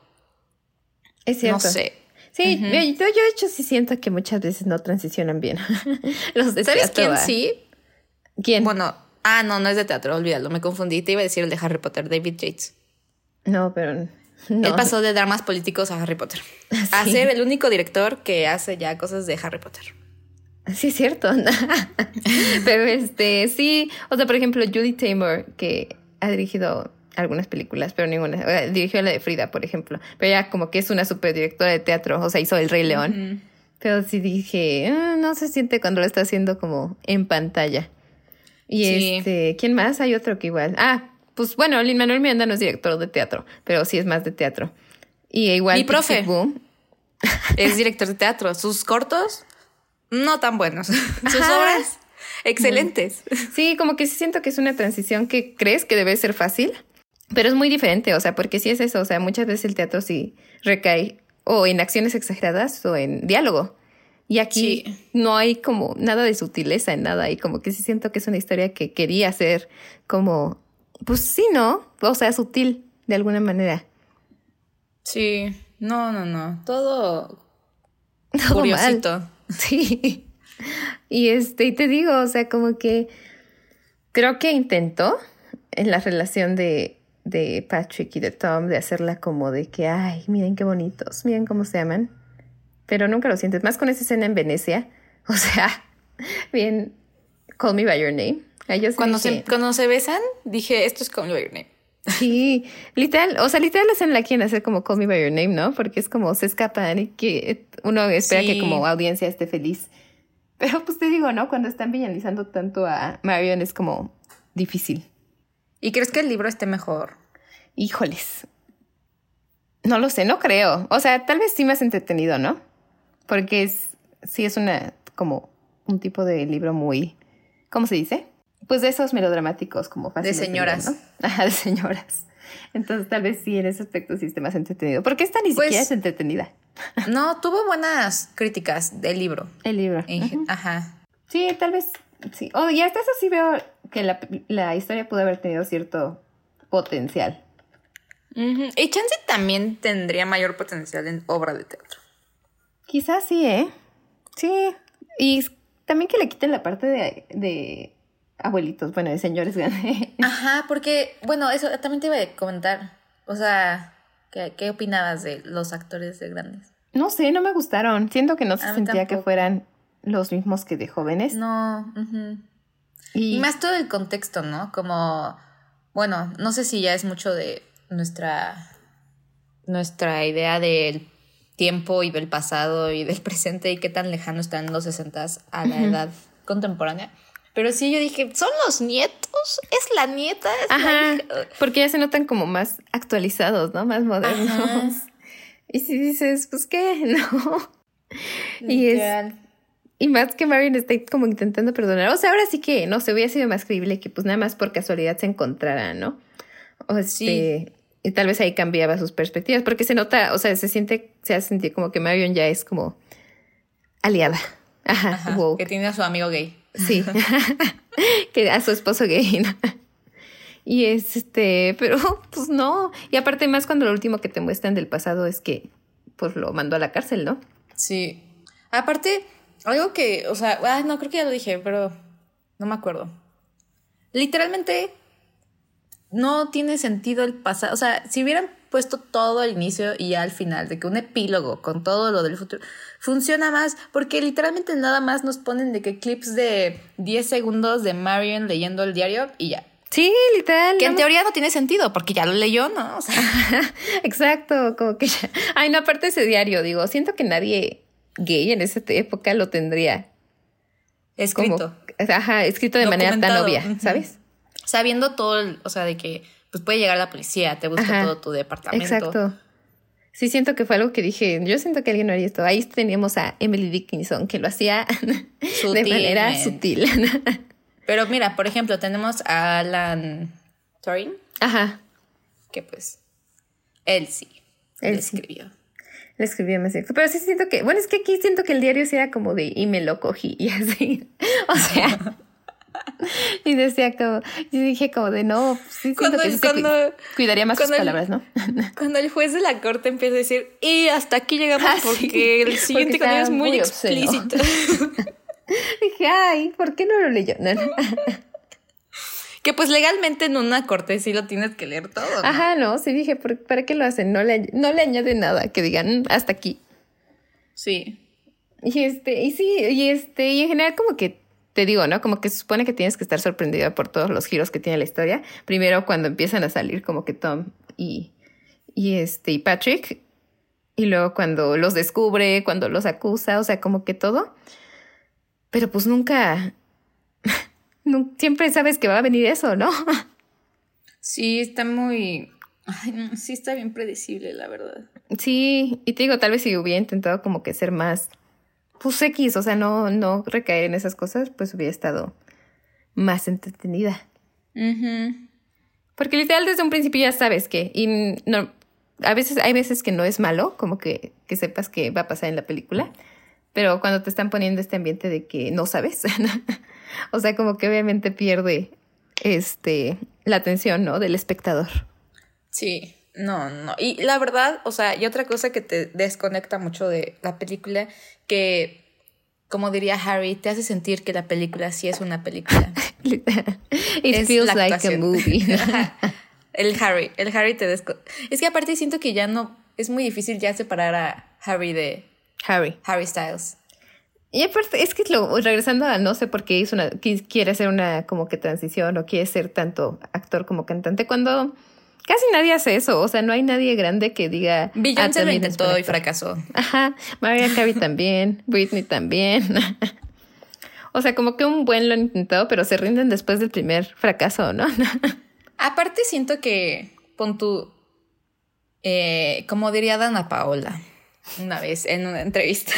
Es cierto. no sé. Sí, Ujú. yo, yo de hecho sí siento que muchas veces no transicionan bien. Los de ¿Sabes teatro, quién ¿va? sí? ¿Quién? Bueno, ah, no, no es de teatro, olvídalo, me confundí. Te iba a decir el de Harry Potter, David Yates. No, pero no. Él pasó de dramas políticos a Harry Potter. A Sí. ser el único director que hace ya cosas de Harry Potter. Sí, es cierto. Pero este, sí, o sea, por ejemplo, Judy Taymor, que ha dirigido algunas películas, pero ninguna. eh, Dirigió la de Frida, por ejemplo. Pero ya como que es una super directora de teatro, o sea, hizo El Rey León. Pero sí dije, "Ah, no se siente cuando lo está haciendo como en pantalla". Y Sí. este, ¿quién más? Hay otro que igual. Ah, pues bueno, Lin-Manuel Miranda no es director de teatro, pero sí es más de teatro. Y igual Mi profe. Pixie Boom. Es director de teatro. Sus cortos, no tan buenos. Sus Ajá. obras, excelentes. Sí, como que sí siento que es una transición que crees que debe ser fácil, pero es muy diferente, o sea, porque sí es eso, o sea, muchas veces el teatro sí recae o en acciones exageradas o en diálogo. Y aquí Sí. no hay como nada de sutileza en nada y como que sí siento que es una historia que quería ser como, pues sí, ¿no? O sea, sutil de alguna manera. Sí, no, no, no. Todo Todo curiosito. mal. Sí. Y este, y te digo, o sea, como que creo que intentó en la relación de, de Patrick y de Tom de hacerla como de que, ay, miren qué bonitos, miren cómo se aman. Pero nunca lo sientes. Más con esa escena en Venecia. O sea, bien, Call Me By Your Name. Ay, yo sí Cuando, dije, se, cuando se besan, dije, esto es Call Me By Your Name. sí, literal, o sea, literal la escena la quieren hacer como Call Me By Your Name, ¿no? Porque es como se escapan y que uno espera Sí. que como audiencia esté feliz. Pero pues te digo, ¿no? Cuando están villalizando tanto a Marion es como difícil. ¿Y crees que el libro esté mejor? Híjoles. No lo sé, no creo. O sea, tal vez sí más entretenido, ¿no? Porque es, sí es una, como un tipo de libro muy, ¿cómo se dice? Pues de esos melodramáticos como fáciles De señoras. leer, ¿no? Ajá, de señoras. Entonces tal vez sí en ese aspecto sí esté más entretenido. Porque esta ni Pues- siquiera es entretenida. No, tuvo buenas críticas del libro. El libro. En gen- Ujú. Ajá. Sí, tal vez, sí. Oh, y hasta eso sí veo que la, la historia pudo haber tenido cierto potencial. Ujú. Y chance también tendría mayor potencial en obra de teatro. Quizás sí, ¿eh? Sí. Y también que le quiten la parte de, de abuelitos, bueno, de señores grandes. Ajá, porque, bueno, eso también te iba a comentar. O sea, ¿qué, qué opinabas de los actores de grandes? No sé, no me gustaron. Siento que no se A mí sentía tampoco. que fueran los mismos que de jóvenes. No, ujú. Y, Y más todo el contexto, ¿no? Como, bueno, no sé si ya es mucho de nuestra, nuestra idea del tiempo y del pasado y del presente y qué tan lejano están los sesentas a la Ujú. edad contemporánea. Pero sí, yo dije, ¿son los nietos? ¿Es la nieta? ¿Es la ajá, hija? porque ya se notan como más actualizados, ¿no? Más modernos. Ajá. Y si dices, pues qué, no. Y es Literal. y más que Marion está como intentando perdonar. O sea, ahora sí que, no sé, hubiera sido más creíble que pues nada más por casualidad se encontraran, ¿no? O este, Sí. y tal vez ahí cambiaba sus perspectivas, porque se nota, o sea, se siente, se hace sentir como que Marion ya es como aliada. Ajá, Ajá, woke. que tiene a su amigo gay. Sí. Que a su esposo gay, ¿no? Y es este, pero pues no. Y aparte más cuando lo último que te muestran del pasado es que pues lo mandó a la cárcel, ¿no? Sí. Aparte, algo que, o sea, ah, no, creo que ya lo dije, pero no me acuerdo. Literalmente no tiene sentido el pasado. O sea, si hubieran puesto todo al inicio y ya al final, de que un epílogo con todo lo del futuro, funciona más, porque literalmente nada más nos ponen de que clips de diez segundos de Marion leyendo el diario y ya. Sí, literal. Que en no- teoría no tiene sentido, porque ya lo leyó, ¿no? O sea, Exacto, como que ya. Ay, no, aparte ese diario, digo, siento que nadie gay en esa época lo tendría como, escrito. ajá, escrito de manera tan Documentado. obvia, Ujú. ¿sabes? Sabiendo todo, el- o sea, de que pues puede llegar la policía, te busca Ajá, todo tu departamento. exacto. Sí, siento que fue algo que dije, yo siento que alguien no haría esto. Ahí teníamos a Emily Dickinson, que lo hacía de manera Sutilmente. sutil. Pero mira, por ejemplo, tenemos a Alan Turing, Ajá, que pues él sí Él le sí. escribió. le escribí más sexo. Pero sí siento que, bueno, es que aquí siento que el diario sí era como de, y me lo cogí, y así. O sea, y decía como, y dije como de, no, sí siento Cuando- que sí se cu- cuando- cuidaría más sus cuando el- palabras, ¿no? Cuando el juez de la corte empieza a decir, y hasta aquí llegamos Ah, sí, porque el siguiente porque contenido es está muy, muy obsceno. explícito. Dije, ay, ¿por qué no lo leyó? No, no. Que pues legalmente en una corte sí lo tienes que leer todo, ¿no? Ajá, no, sí dije, ¿por- ¿para qué lo hacen? No le, no le añade nada, que digan, "Mm, hasta aquí". Sí. Y este, y sí, y este, y en general como que te digo, ¿no? Como que se supone que tienes que estar sorprendida por todos los giros que tiene la historia. Primero cuando empiezan a salir como que Tom y, y este, y Patrick, y luego cuando los descubre, cuando los acusa, o sea, como que todo. Pero pues nunca, nu- siempre sabes que va a venir eso, ¿no? Sí, está muy... Ay, no, sí está bien predecible, la verdad. Sí, y te digo, tal vez si hubiera intentado como que ser más, pues X, o sea, no, no recaer en esas cosas, pues hubiera estado más entretenida. Ujú. Porque literal desde un principio ya sabes que, y no, a veces, hay veces que no es malo, como que, que sepas que va a pasar en la película, pero cuando te están poniendo este ambiente de que no sabes, o sea, como que obviamente pierde este la atención, ¿no? Del espectador. Sí, no, no. Y la verdad, o sea, y otra cosa que te desconecta mucho de la película, que, como diría Harry, te hace sentir que la película sí es una película. It Es feels la like a actuación. movie. Ajá. El Harry, el Harry te desco... Es que aparte siento que ya no... Es muy difícil ya separar a Harry de Harry. Harry Styles. Y aparte, es que lo, regresando a no sé por qué hizo una, qui- quiere hacer una como que transición o quiere ser tanto actor como cantante, cuando casi nadie hace eso. O sea, no hay nadie grande que diga. Beyoncé "Ah, lo también es intentó buen y actor". fracasó. Ajá, Mariah Carey también, Britney también. O sea, como que un buen lo han intentado, pero se rinden después del primer fracaso, ¿no? Aparte siento que, pon tú, eh, como diría Dana Paola una vez en una entrevista,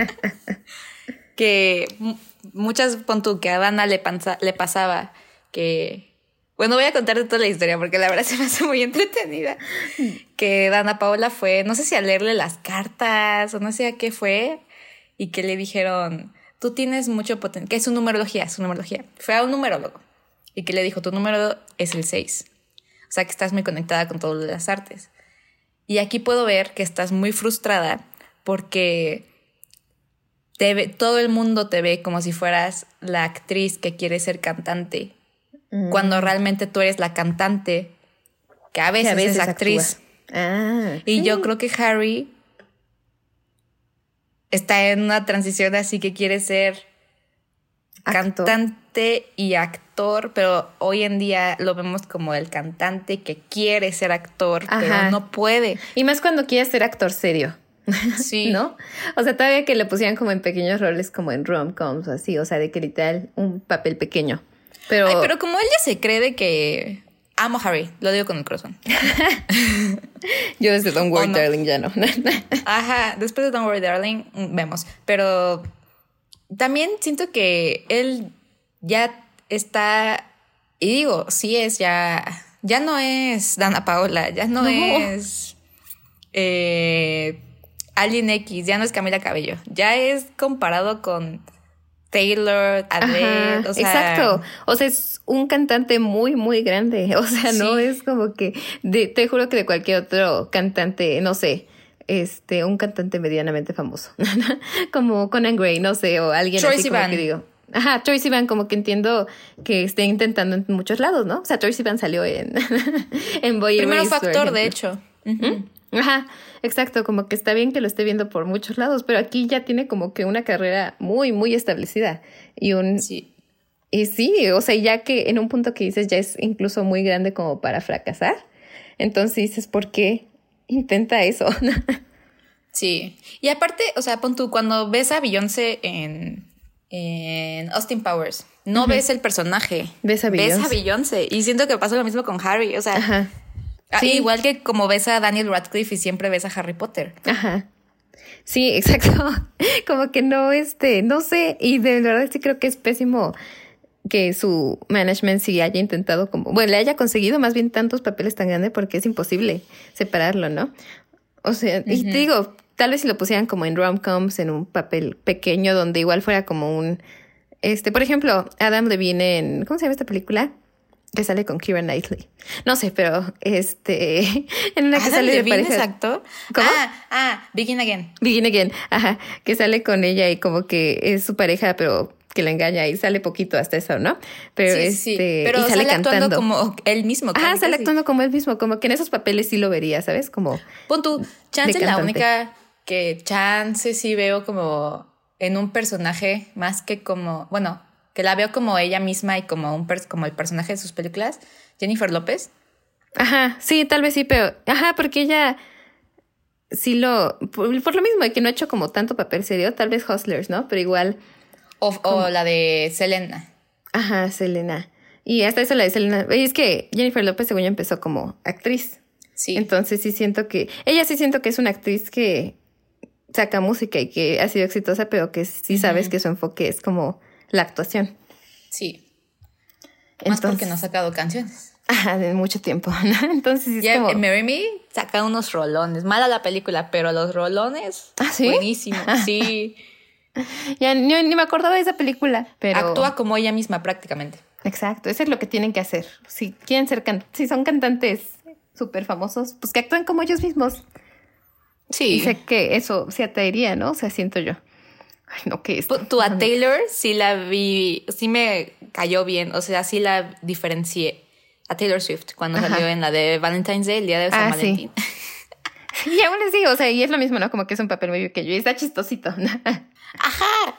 que mu- muchas, pon tú, que a Dana le, panza- le pasaba que... Bueno, voy a contarte toda la historia porque la verdad se me hace muy entretenida. Que Dana Paola fue, no sé si a leerle las cartas o no sé a qué fue, y que le dijeron, tú tienes mucho potencial, que es su numerología, su numerología. Fue a un numerólogo y que le dijo, tu número es el seis. O sea que estás muy conectada con todo lo de las artes. Y aquí puedo ver que estás muy frustrada porque te ve, todo el mundo te ve como si fueras la actriz que quiere ser cantante, mm. cuando realmente tú eres la cantante que a veces, que a veces es actriz. Ah, y sí. yo creo que Harry está en una transición así que quiere ser actor. Cantante y actor, pero hoy en día lo vemos como el cantante que quiere ser actor, Ajá. pero no puede. Y más cuando quiere ser actor serio. Sí. ¿No? O sea, todavía que le pusieran como en pequeños roles como en rom-coms o así, o sea, de que literal un papel pequeño. Pero... Ay, pero como él ya se cree de que amo a Harry, lo digo con el corazón. Yo desde Don't Worry, no. Darling ya no. Ajá, después de Don't Worry, Darling vemos. Pero también siento que él ya está, y digo, sí es ya, ya no es Dana Paola, ya no, no. es eh, Alien X, ya no es Camila Cabello, ya es comparado con Taylor, Adele, Ajá, o sea... Exacto, o sea, es un cantante muy, muy grande, o sea, sí. no es como que, de, te juro que de cualquier otro cantante, no sé, este, un cantante medianamente famoso, como Conan Gray, no sé, o alguien Troye así como Sivan. que digo... Ajá, Troye Sivan, como que entiendo que esté intentando en muchos lados, ¿no? O sea, Troye Sivan salió en, en Boy Primero Erased, fue actor, de hecho. Uh-huh. Ajá, exacto, como que está bien que lo esté viendo por muchos lados, pero aquí ya tiene como que una carrera muy, muy establecida. Y un... Sí. Y sí, o sea, ya que en un punto que dices ya es incluso muy grande como para fracasar, entonces dices, ¿por qué intenta eso? Sí, y aparte, o sea, pon tú, cuando ves a Beyoncé en... en Austin Powers, no uh-huh. ves el personaje, ves a Beyoncé. Ves a Beyoncé. Y siento que pasa lo mismo con Harry, o sea, Ajá. Sí. igual que como ves a Daniel Radcliffe y siempre ves a Harry Potter. Ajá. Sí, exacto. Como que no, este, no sé, y de verdad sí creo que es pésimo que su management sí haya intentado como, bueno, le haya conseguido más bien tantos papeles tan grandes porque es imposible separarlo, ¿no? O sea, uh-huh. y te digo, tal vez si lo pusieran como en rom-coms, en un papel pequeño donde igual fuera como un... Este, por ejemplo, Adam Levine en... ¿Cómo se llama esta película? Que sale con Keira Knightley. No sé, pero este... En una que ¿Adam sale Levine de pareja... es actor? ¿Cómo? Ah, ah, Begin Again. Begin Again, ajá. Que sale con ella y como que es su pareja, pero que la engaña y sale poquito hasta eso, ¿no? Pero sí, este... Sí, pero y sale, sale cantando. actuando como él mismo. Ajá, sale casi. actuando como él mismo. Como que en esos papeles sí lo vería, ¿sabes? Como... Pon tú, Chance es la única... que chance sí veo como en un personaje más que como, bueno, que la veo como ella misma y como un pers- como el personaje de sus películas, Jennifer López. Ajá, sí, tal vez sí, pero ajá, porque ella sí lo, por, por lo mismo de que no ha hecho como tanto papel serio, tal vez Hustlers, ¿no? Pero igual. O, o la de Selena. Ajá, Selena. Y hasta eso la de Selena, es que Jennifer López según yo empezó como actriz. Sí. Entonces sí siento que, ella sí siento que es una actriz que saca música y que ha sido exitosa, pero que sí sabes uh-huh. que su enfoque es como la actuación. Sí. Más Entonces, porque no ha sacado canciones. Ajá, de mucho tiempo, ¿no? Entonces es yeah, como... Marry Me saca unos rolones. Mala la película, pero los rolones... ¿Ah, sí? Buenísimos, sí. Ya ni, ni me acordaba de esa película, pero... Actúa como ella misma prácticamente. Exacto, eso es lo que tienen que hacer. Si quieren ser... Can- si son cantantes súper famosos, pues que actúen como ellos mismos. Sí. Y sé que eso se atraería, ¿no? O sea, siento yo. Ay, no, ¿qué es esto? Tú a Taylor sí la vi, sí me cayó bien, o sea, sí la diferencié a Taylor Swift cuando Ajá. salió en la de Valentine's Day, el día de San ah, Valentín. Sí. Y aún así, o sea, y es lo mismo, ¿no? Como que es un papel muy pequeño y está chistosito, ¿no? Ajá.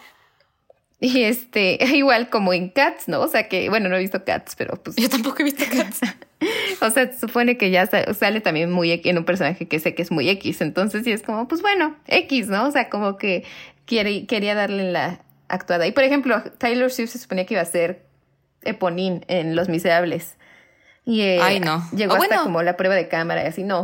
Y este, igual como en Cats, ¿no? O sea que, bueno, no he visto Cats, pero pues... Yo tampoco he visto Cats. O sea, se supone que ya sale también muy en un personaje que sé que es muy X, entonces sí es como, pues bueno, X, ¿no? O sea, como que quiere, quería darle la actuada. Y por ejemplo, Taylor Swift se suponía que iba a ser Eponine en Los Miserables. Y eh, Ay, no. llegó oh, hasta bueno. como la prueba de cámara y así, no.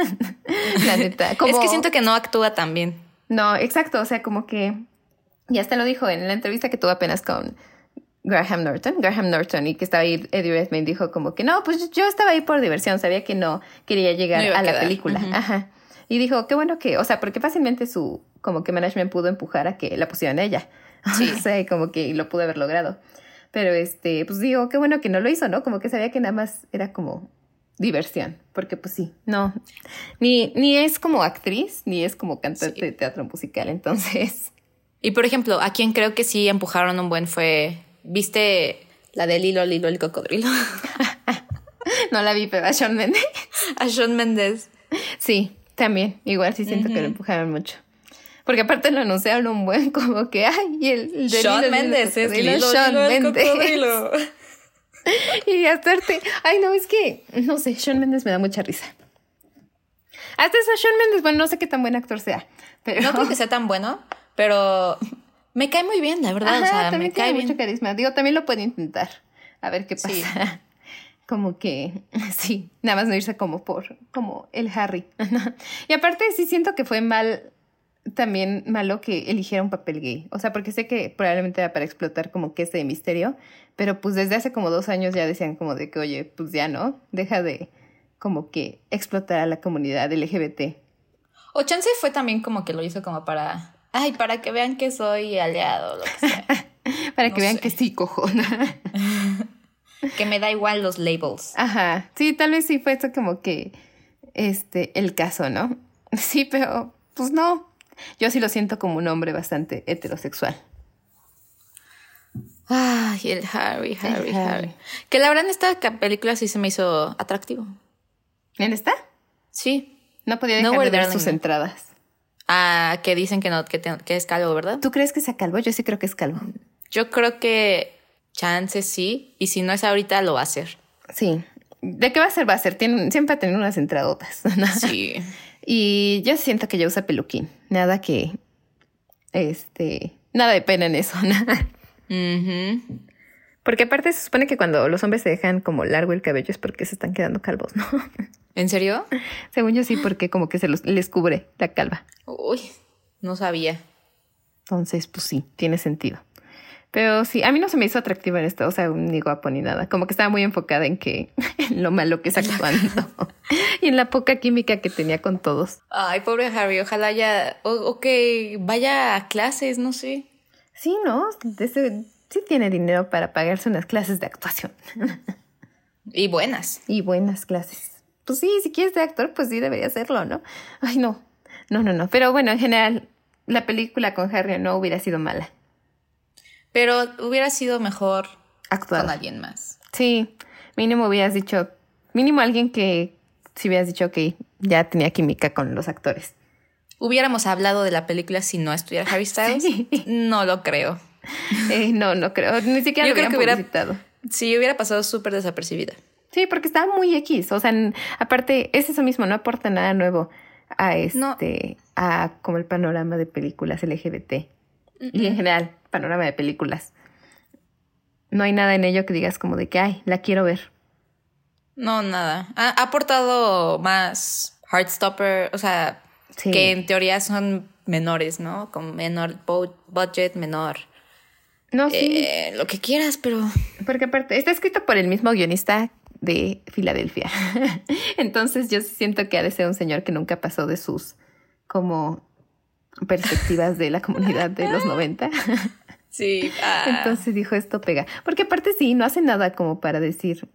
La neta. Como... Es que siento que no actúa tan bien. No, exacto, o sea, como que... Y hasta lo dijo en la entrevista que tuvo apenas con Graham Norton, Graham Norton, y que estaba ahí, Eddie Redmayne dijo como que no, pues yo estaba ahí por diversión, sabía que no quería llegar no a, a la película. Uh-huh. Ajá. Y dijo, qué bueno que, o sea, porque fácilmente su, como que management pudo empujar a que la pusieran a ella. Sí. O sea, como que lo pudo haber logrado. Pero este, pues digo, qué bueno que no lo hizo, ¿no? Como que sabía que nada más era como diversión, porque pues sí, no, ni, ni es como actriz, ni es como cantante sí. de teatro musical, entonces... Y por ejemplo, a quien creo que sí empujaron un buen fue... ¿Viste la de Lilo, Lilo, el cocodrilo? No la vi, pero a Shawn Mendes. A Shawn Mendes. Sí, también. Igual sí siento uh-huh. que lo empujaron mucho. Porque aparte lo anunciaron un buen como que, ay, y el, el de Shawn Lilo, Mendes Lilo, es Lilo, Shawn Lilo, el Mendes. Cocodrilo. Y hacerte, ay no, es que, no sé, Shawn Mendes me da mucha risa. Hasta eso Shawn Mendes, bueno, no sé qué tan buen actor sea. Pero... No creo que sea tan bueno, pero me cae muy bien, la verdad. Ajá, o sea, también me cae tiene bien. mucho carisma. Digo, también lo puede intentar. A ver qué pasa. Sí. Como que, sí, nada más no irse como por, como el Harry. Y aparte sí siento que fue mal, también malo que eligiera un papel gay. O sea, porque sé que probablemente era para explotar como que ese misterio, pero pues desde hace como dos años ya decían como de que, oye, pues ya no, deja de como que explotar a la comunidad L G B T. O chance fue también como que lo hizo como para, ay, para que vean que soy aliado, lo que sea. Para no que vean sé. que sí, cojona. Que me da igual los labels. Ajá, sí, tal vez sí fue esto como que, este, el caso, ¿no? Sí, pero, pues no. Yo sí lo siento como un hombre bastante heterosexual. Ay, el Harry, Harry, el Harry. Harry. Que la verdad en esta película sí se me hizo atractivo. ¿En esta? Sí. No podía dejar no de ver sus entradas. Ah, que dicen que no, que, te, que es calvo, ¿verdad? ¿Tú crees que sea calvo? Yo sí creo que es calvo. Yo creo que chance sí, y si no es ahorita lo va a hacer. Sí. ¿De qué va a ser? Va a ser. Tiene, siempre va a tener unas entradotas. Sí. Y yo siento que ya usa peluquín. Nada que, este, nada de pena en eso, nada. Uh-huh. Porque aparte se supone que cuando los hombres se dejan como largo el cabello es porque se están quedando calvos, ¿no? ¿En serio? Según yo sí, porque como que se los, les cubre la calva. Uy, no sabía. Entonces, pues sí, tiene sentido. Pero sí, a mí no se me hizo atractiva en esto, o sea, ni guapo ni nada. Como que estaba muy enfocada en que en lo malo que es actuando y en la poca química que tenía con todos. Ay, pobre Harry, ojalá ya, o, o que vaya a clases, no sé. Sí, ¿no? Ese, sí tiene dinero para pagarse unas clases de actuación. Y buenas. Y buenas clases. Pues sí, si quieres ser actor, pues sí debería hacerlo, ¿no? Ay, no. No, no, no. Pero bueno, en general, la película con Harry no hubiera sido mala. Pero hubiera sido mejor actuar con alguien más. Sí, mínimo hubieras dicho, mínimo alguien que si hubieras dicho que ya tenía química con los actores. ¿Hubiéramos hablado de la película si no estuviera Harry Styles? Sí. No lo creo. Eh, no, no creo. Ni siquiera Yo lo creo que publicitado. Hubiera, sí, hubiera pasado súper desapercibida. Sí, porque estaba muy X. O sea, aparte, es eso mismo, no aporta nada nuevo a este, no. a como el panorama de películas L G B T. Uh-uh. Y en general, panorama de películas. No hay nada en ello que digas como de que, ay, la quiero ver. No, nada. Ha, ha aportado más Heartstopper, o sea, sí. Que en teoría son menores, ¿no? Con menor budget, menor... No, sí. Eh, lo que quieras, pero... Porque aparte, está escrito por el mismo guionista de Filadelfia. Entonces yo siento que ha de ser un señor que nunca pasó de sus como perspectivas de la comunidad de los noventa. Sí. Ah. Entonces dijo, esto pega. Porque aparte sí, no hace nada como para decir,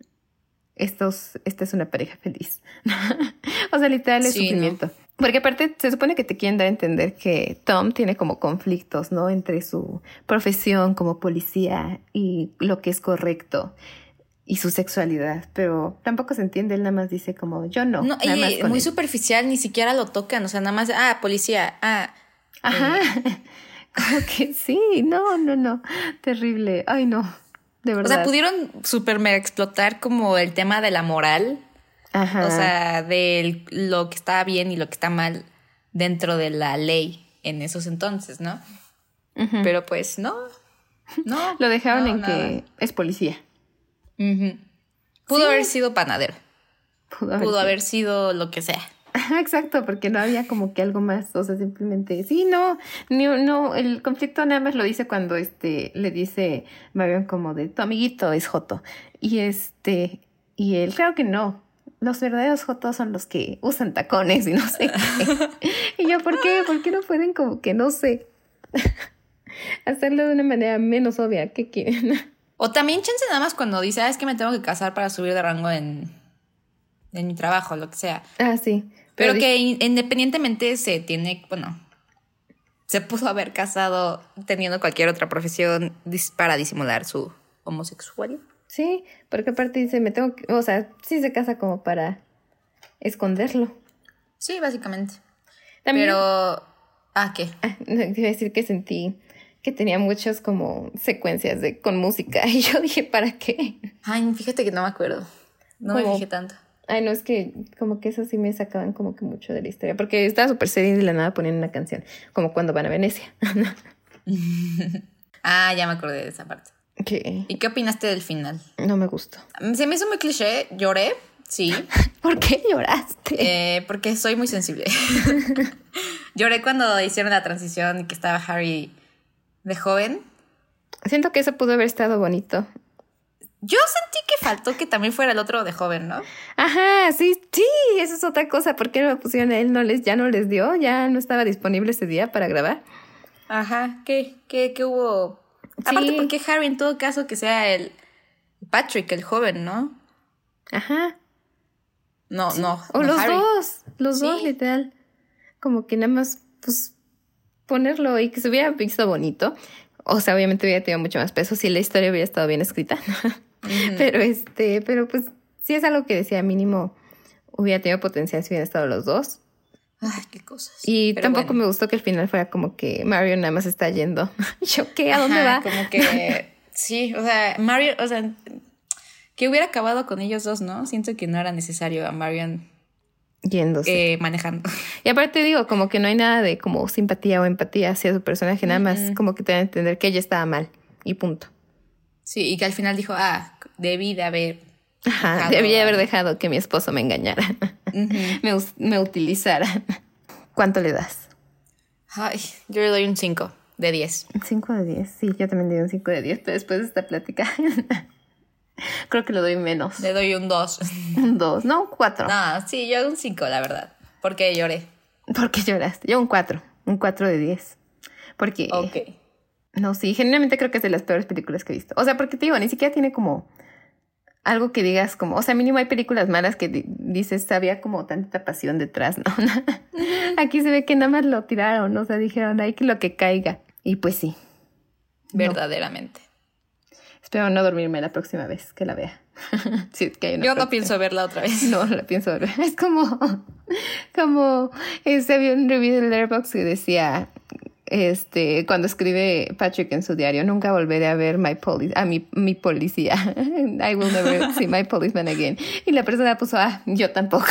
estos, esta es una pareja feliz. O sea, literal es sí, sufrimiento. ¿No? Porque aparte se supone que te quieren dar a entender que Tom tiene como conflictos, ¿no? Entre su profesión como policía y lo que es correcto y su sexualidad. Pero tampoco se entiende, él nada más dice como, yo no. No, nada y más con muy él. Superficial, ni siquiera lo tocan. O sea, nada más, ah, policía, ah. Ajá. Eh. Como que sí, no, no, no. Terrible. Ay, no. De verdad. O sea, pudieron super mega explotar como el tema de la moral. Ajá. O sea, de lo que está bien y lo que está mal dentro de la ley en esos entonces, ¿no? Uh-huh. Pero pues no, no. Lo dejaron no, en nada. que es policía. Uh-huh. Pudo sí. haber sido panadero. Pudo, haber, Pudo haber sido lo que sea. Ajá, exacto, porque no había como que algo más, o sea, simplemente, sí, no, ni, no, el conflicto nada más lo dice cuando este le dice Marion como de tu amiguito es joto. Y este, y él, claro que no. Los verdaderos jotos son los que usan tacones y no sé qué. Y yo, ¿por qué? ¿Por qué no pueden como que, no sé, hacerlo de una manera menos obvia? ¿Qué quieren? O también chance nada más cuando dice, ah, es que me tengo que casar para subir de rango en, en mi trabajo, lo que sea. Ah, sí. Pero, Pero que in- independientemente se tiene, bueno, se pudo haber casado teniendo cualquier otra profesión para disimular su homosexualidad. Sí, porque aparte dice, me tengo que... O sea, sí se casa como para esconderlo. Sí, básicamente. También, Pero... Ah, ¿qué? Ah, no, te iba a decir que sentí que tenía muchas como secuencias de con música. Y yo dije, ¿para qué? Ay, fíjate que no me acuerdo. No Como- me fijé tanto. Ay, no, es que como que eso sí me sacaban como que mucho de la historia. Porque estaba súper seria y de la nada ponían una canción. Como cuando van a Venecia. Ah, ya me acordé de esa parte. Que ¿Y qué opinaste del final? no me gustó. Se me hizo muy cliché, lloré, sí, ¿Por qué lloraste? eh, porque soy muy sensible. Lloré cuando hicieron la transición y que estaba Harry de joven. Siento que eso pudo haber estado bonito. Yo sentí que faltó que también fuera el otro de joven, ¿no? Ajá, sí, sí, eso es otra cosa. ¿Por qué no lo pusieron a él? No les, ya no les dio, ya no estaba disponible ese día para grabar. Ajá, ¿qué, qué, qué hubo? Sí. Aparte, porque Harry en todo caso que sea el Patrick, el joven, ¿no? Ajá. No, no. O no los Harry. dos, los Sí. dos, literal. Como que nada más, pues, ponerlo y que se hubiera visto bonito. O sea, obviamente hubiera tenido mucho más peso si la historia hubiera estado bien escrita. Ujú. Pero este, pero pues, sí es algo que decía mínimo hubiera tenido potencial si hubieran estado los dos. Ay, qué cosas. Y Pero tampoco bueno. me gustó que al final fuera como que Mario nada más está yendo. ¿Yo qué? ¿A dónde Ajá, va? Como que sí, o sea, Mario, o sea, que hubiera acabado con ellos dos, ¿no? Siento que no era necesario a Marion Yéndose. eh, manejando. Y aparte digo, como que no hay nada de como simpatía o empatía hacia su personaje, nada más Mm-mm. como que te dan a entender que ella estaba mal y punto. Sí, y que al final dijo, ah, debí de haber. Ajá, dejado debía a- haber dejado que mi esposo me engañara, Ujú. me, us- me utilizara. ¿Cuánto le das? Ay, yo le doy un cinco de diez. cinco de diez, sí, yo también le doy un cinco de diez, pero después de esta plática creo que lo doy menos. Le doy un dos. Un dos, no, un cuatro. No, sí, yo un cinco, la verdad. Porque lloré. ¿Por qué lloraste? Yo un cuatro, un cuatro de diez. Porque, Ok. no, sí, generalmente creo que es de las peores películas que he visto. O sea, porque te digo, ni siquiera tiene como algo que digas como, o sea, mínimo hay películas malas que di- dices, había como tanta pasión detrás, ¿no? Aquí se ve que nada más lo tiraron, o sea, dijeron, ay, que lo que caiga. Y pues sí. No. Verdaderamente. Espero no dormirme la próxima vez que la vea. Sí, es que hay una Yo no próxima. pienso verla otra vez. No, no la pienso ver. Es como, como, este, había un review de Letterboxd que decía, este, cuando escribe Patrick en su diario, nunca volveré a ver my poli a mi, mi policía. I will never see my policeman again. Y la persona puso, ah, yo tampoco.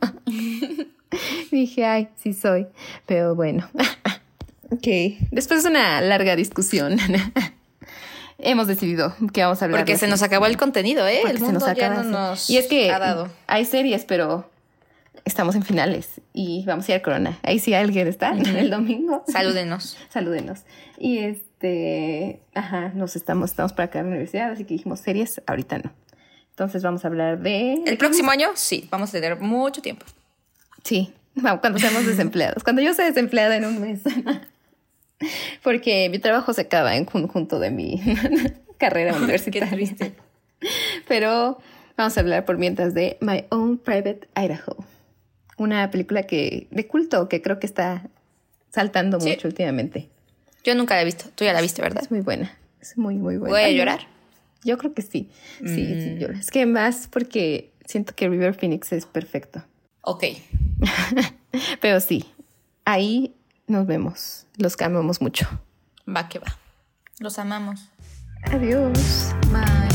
Dije, ay, sí soy. Pero bueno. Ok. Después de una larga discusión, hemos decidido que vamos a hablar Porque de se así. nos acabó el contenido, ¿eh? Porque El se mundo nos ya acaba no así. nos Y es que ha dado. hay series, pero estamos en finales y vamos a ir a Corona. Ahí sí alguien está el domingo. Salúdenos. Salúdenos. Y este, ajá, nos estamos, estamos para acá en la universidad, así que dijimos series, ahorita no. Entonces vamos a hablar de... El próximo año, sí, vamos a tener mucho tiempo. Sí, bueno, cuando seamos desempleados. Cuando yo sea desempleada en un mes. Porque mi trabajo se acaba en conjunto de mi carrera universitaria. Qué triste. Pero vamos a hablar por mientras de My Own Private Idaho. Una película que de culto que creo que está saltando Sí. mucho últimamente. Yo nunca la he visto. Tú ya la viste, ¿verdad? Es muy buena. Es muy, muy buena. ¿Voy a Ay, no. llorar? Yo creo que sí. Sí, Mm. sí, lloro. Es que más porque siento que River Phoenix es perfecto. Ok. Pero sí, ahí nos vemos. Los amamos mucho. Va que va. Los amamos. Adiós. Bye.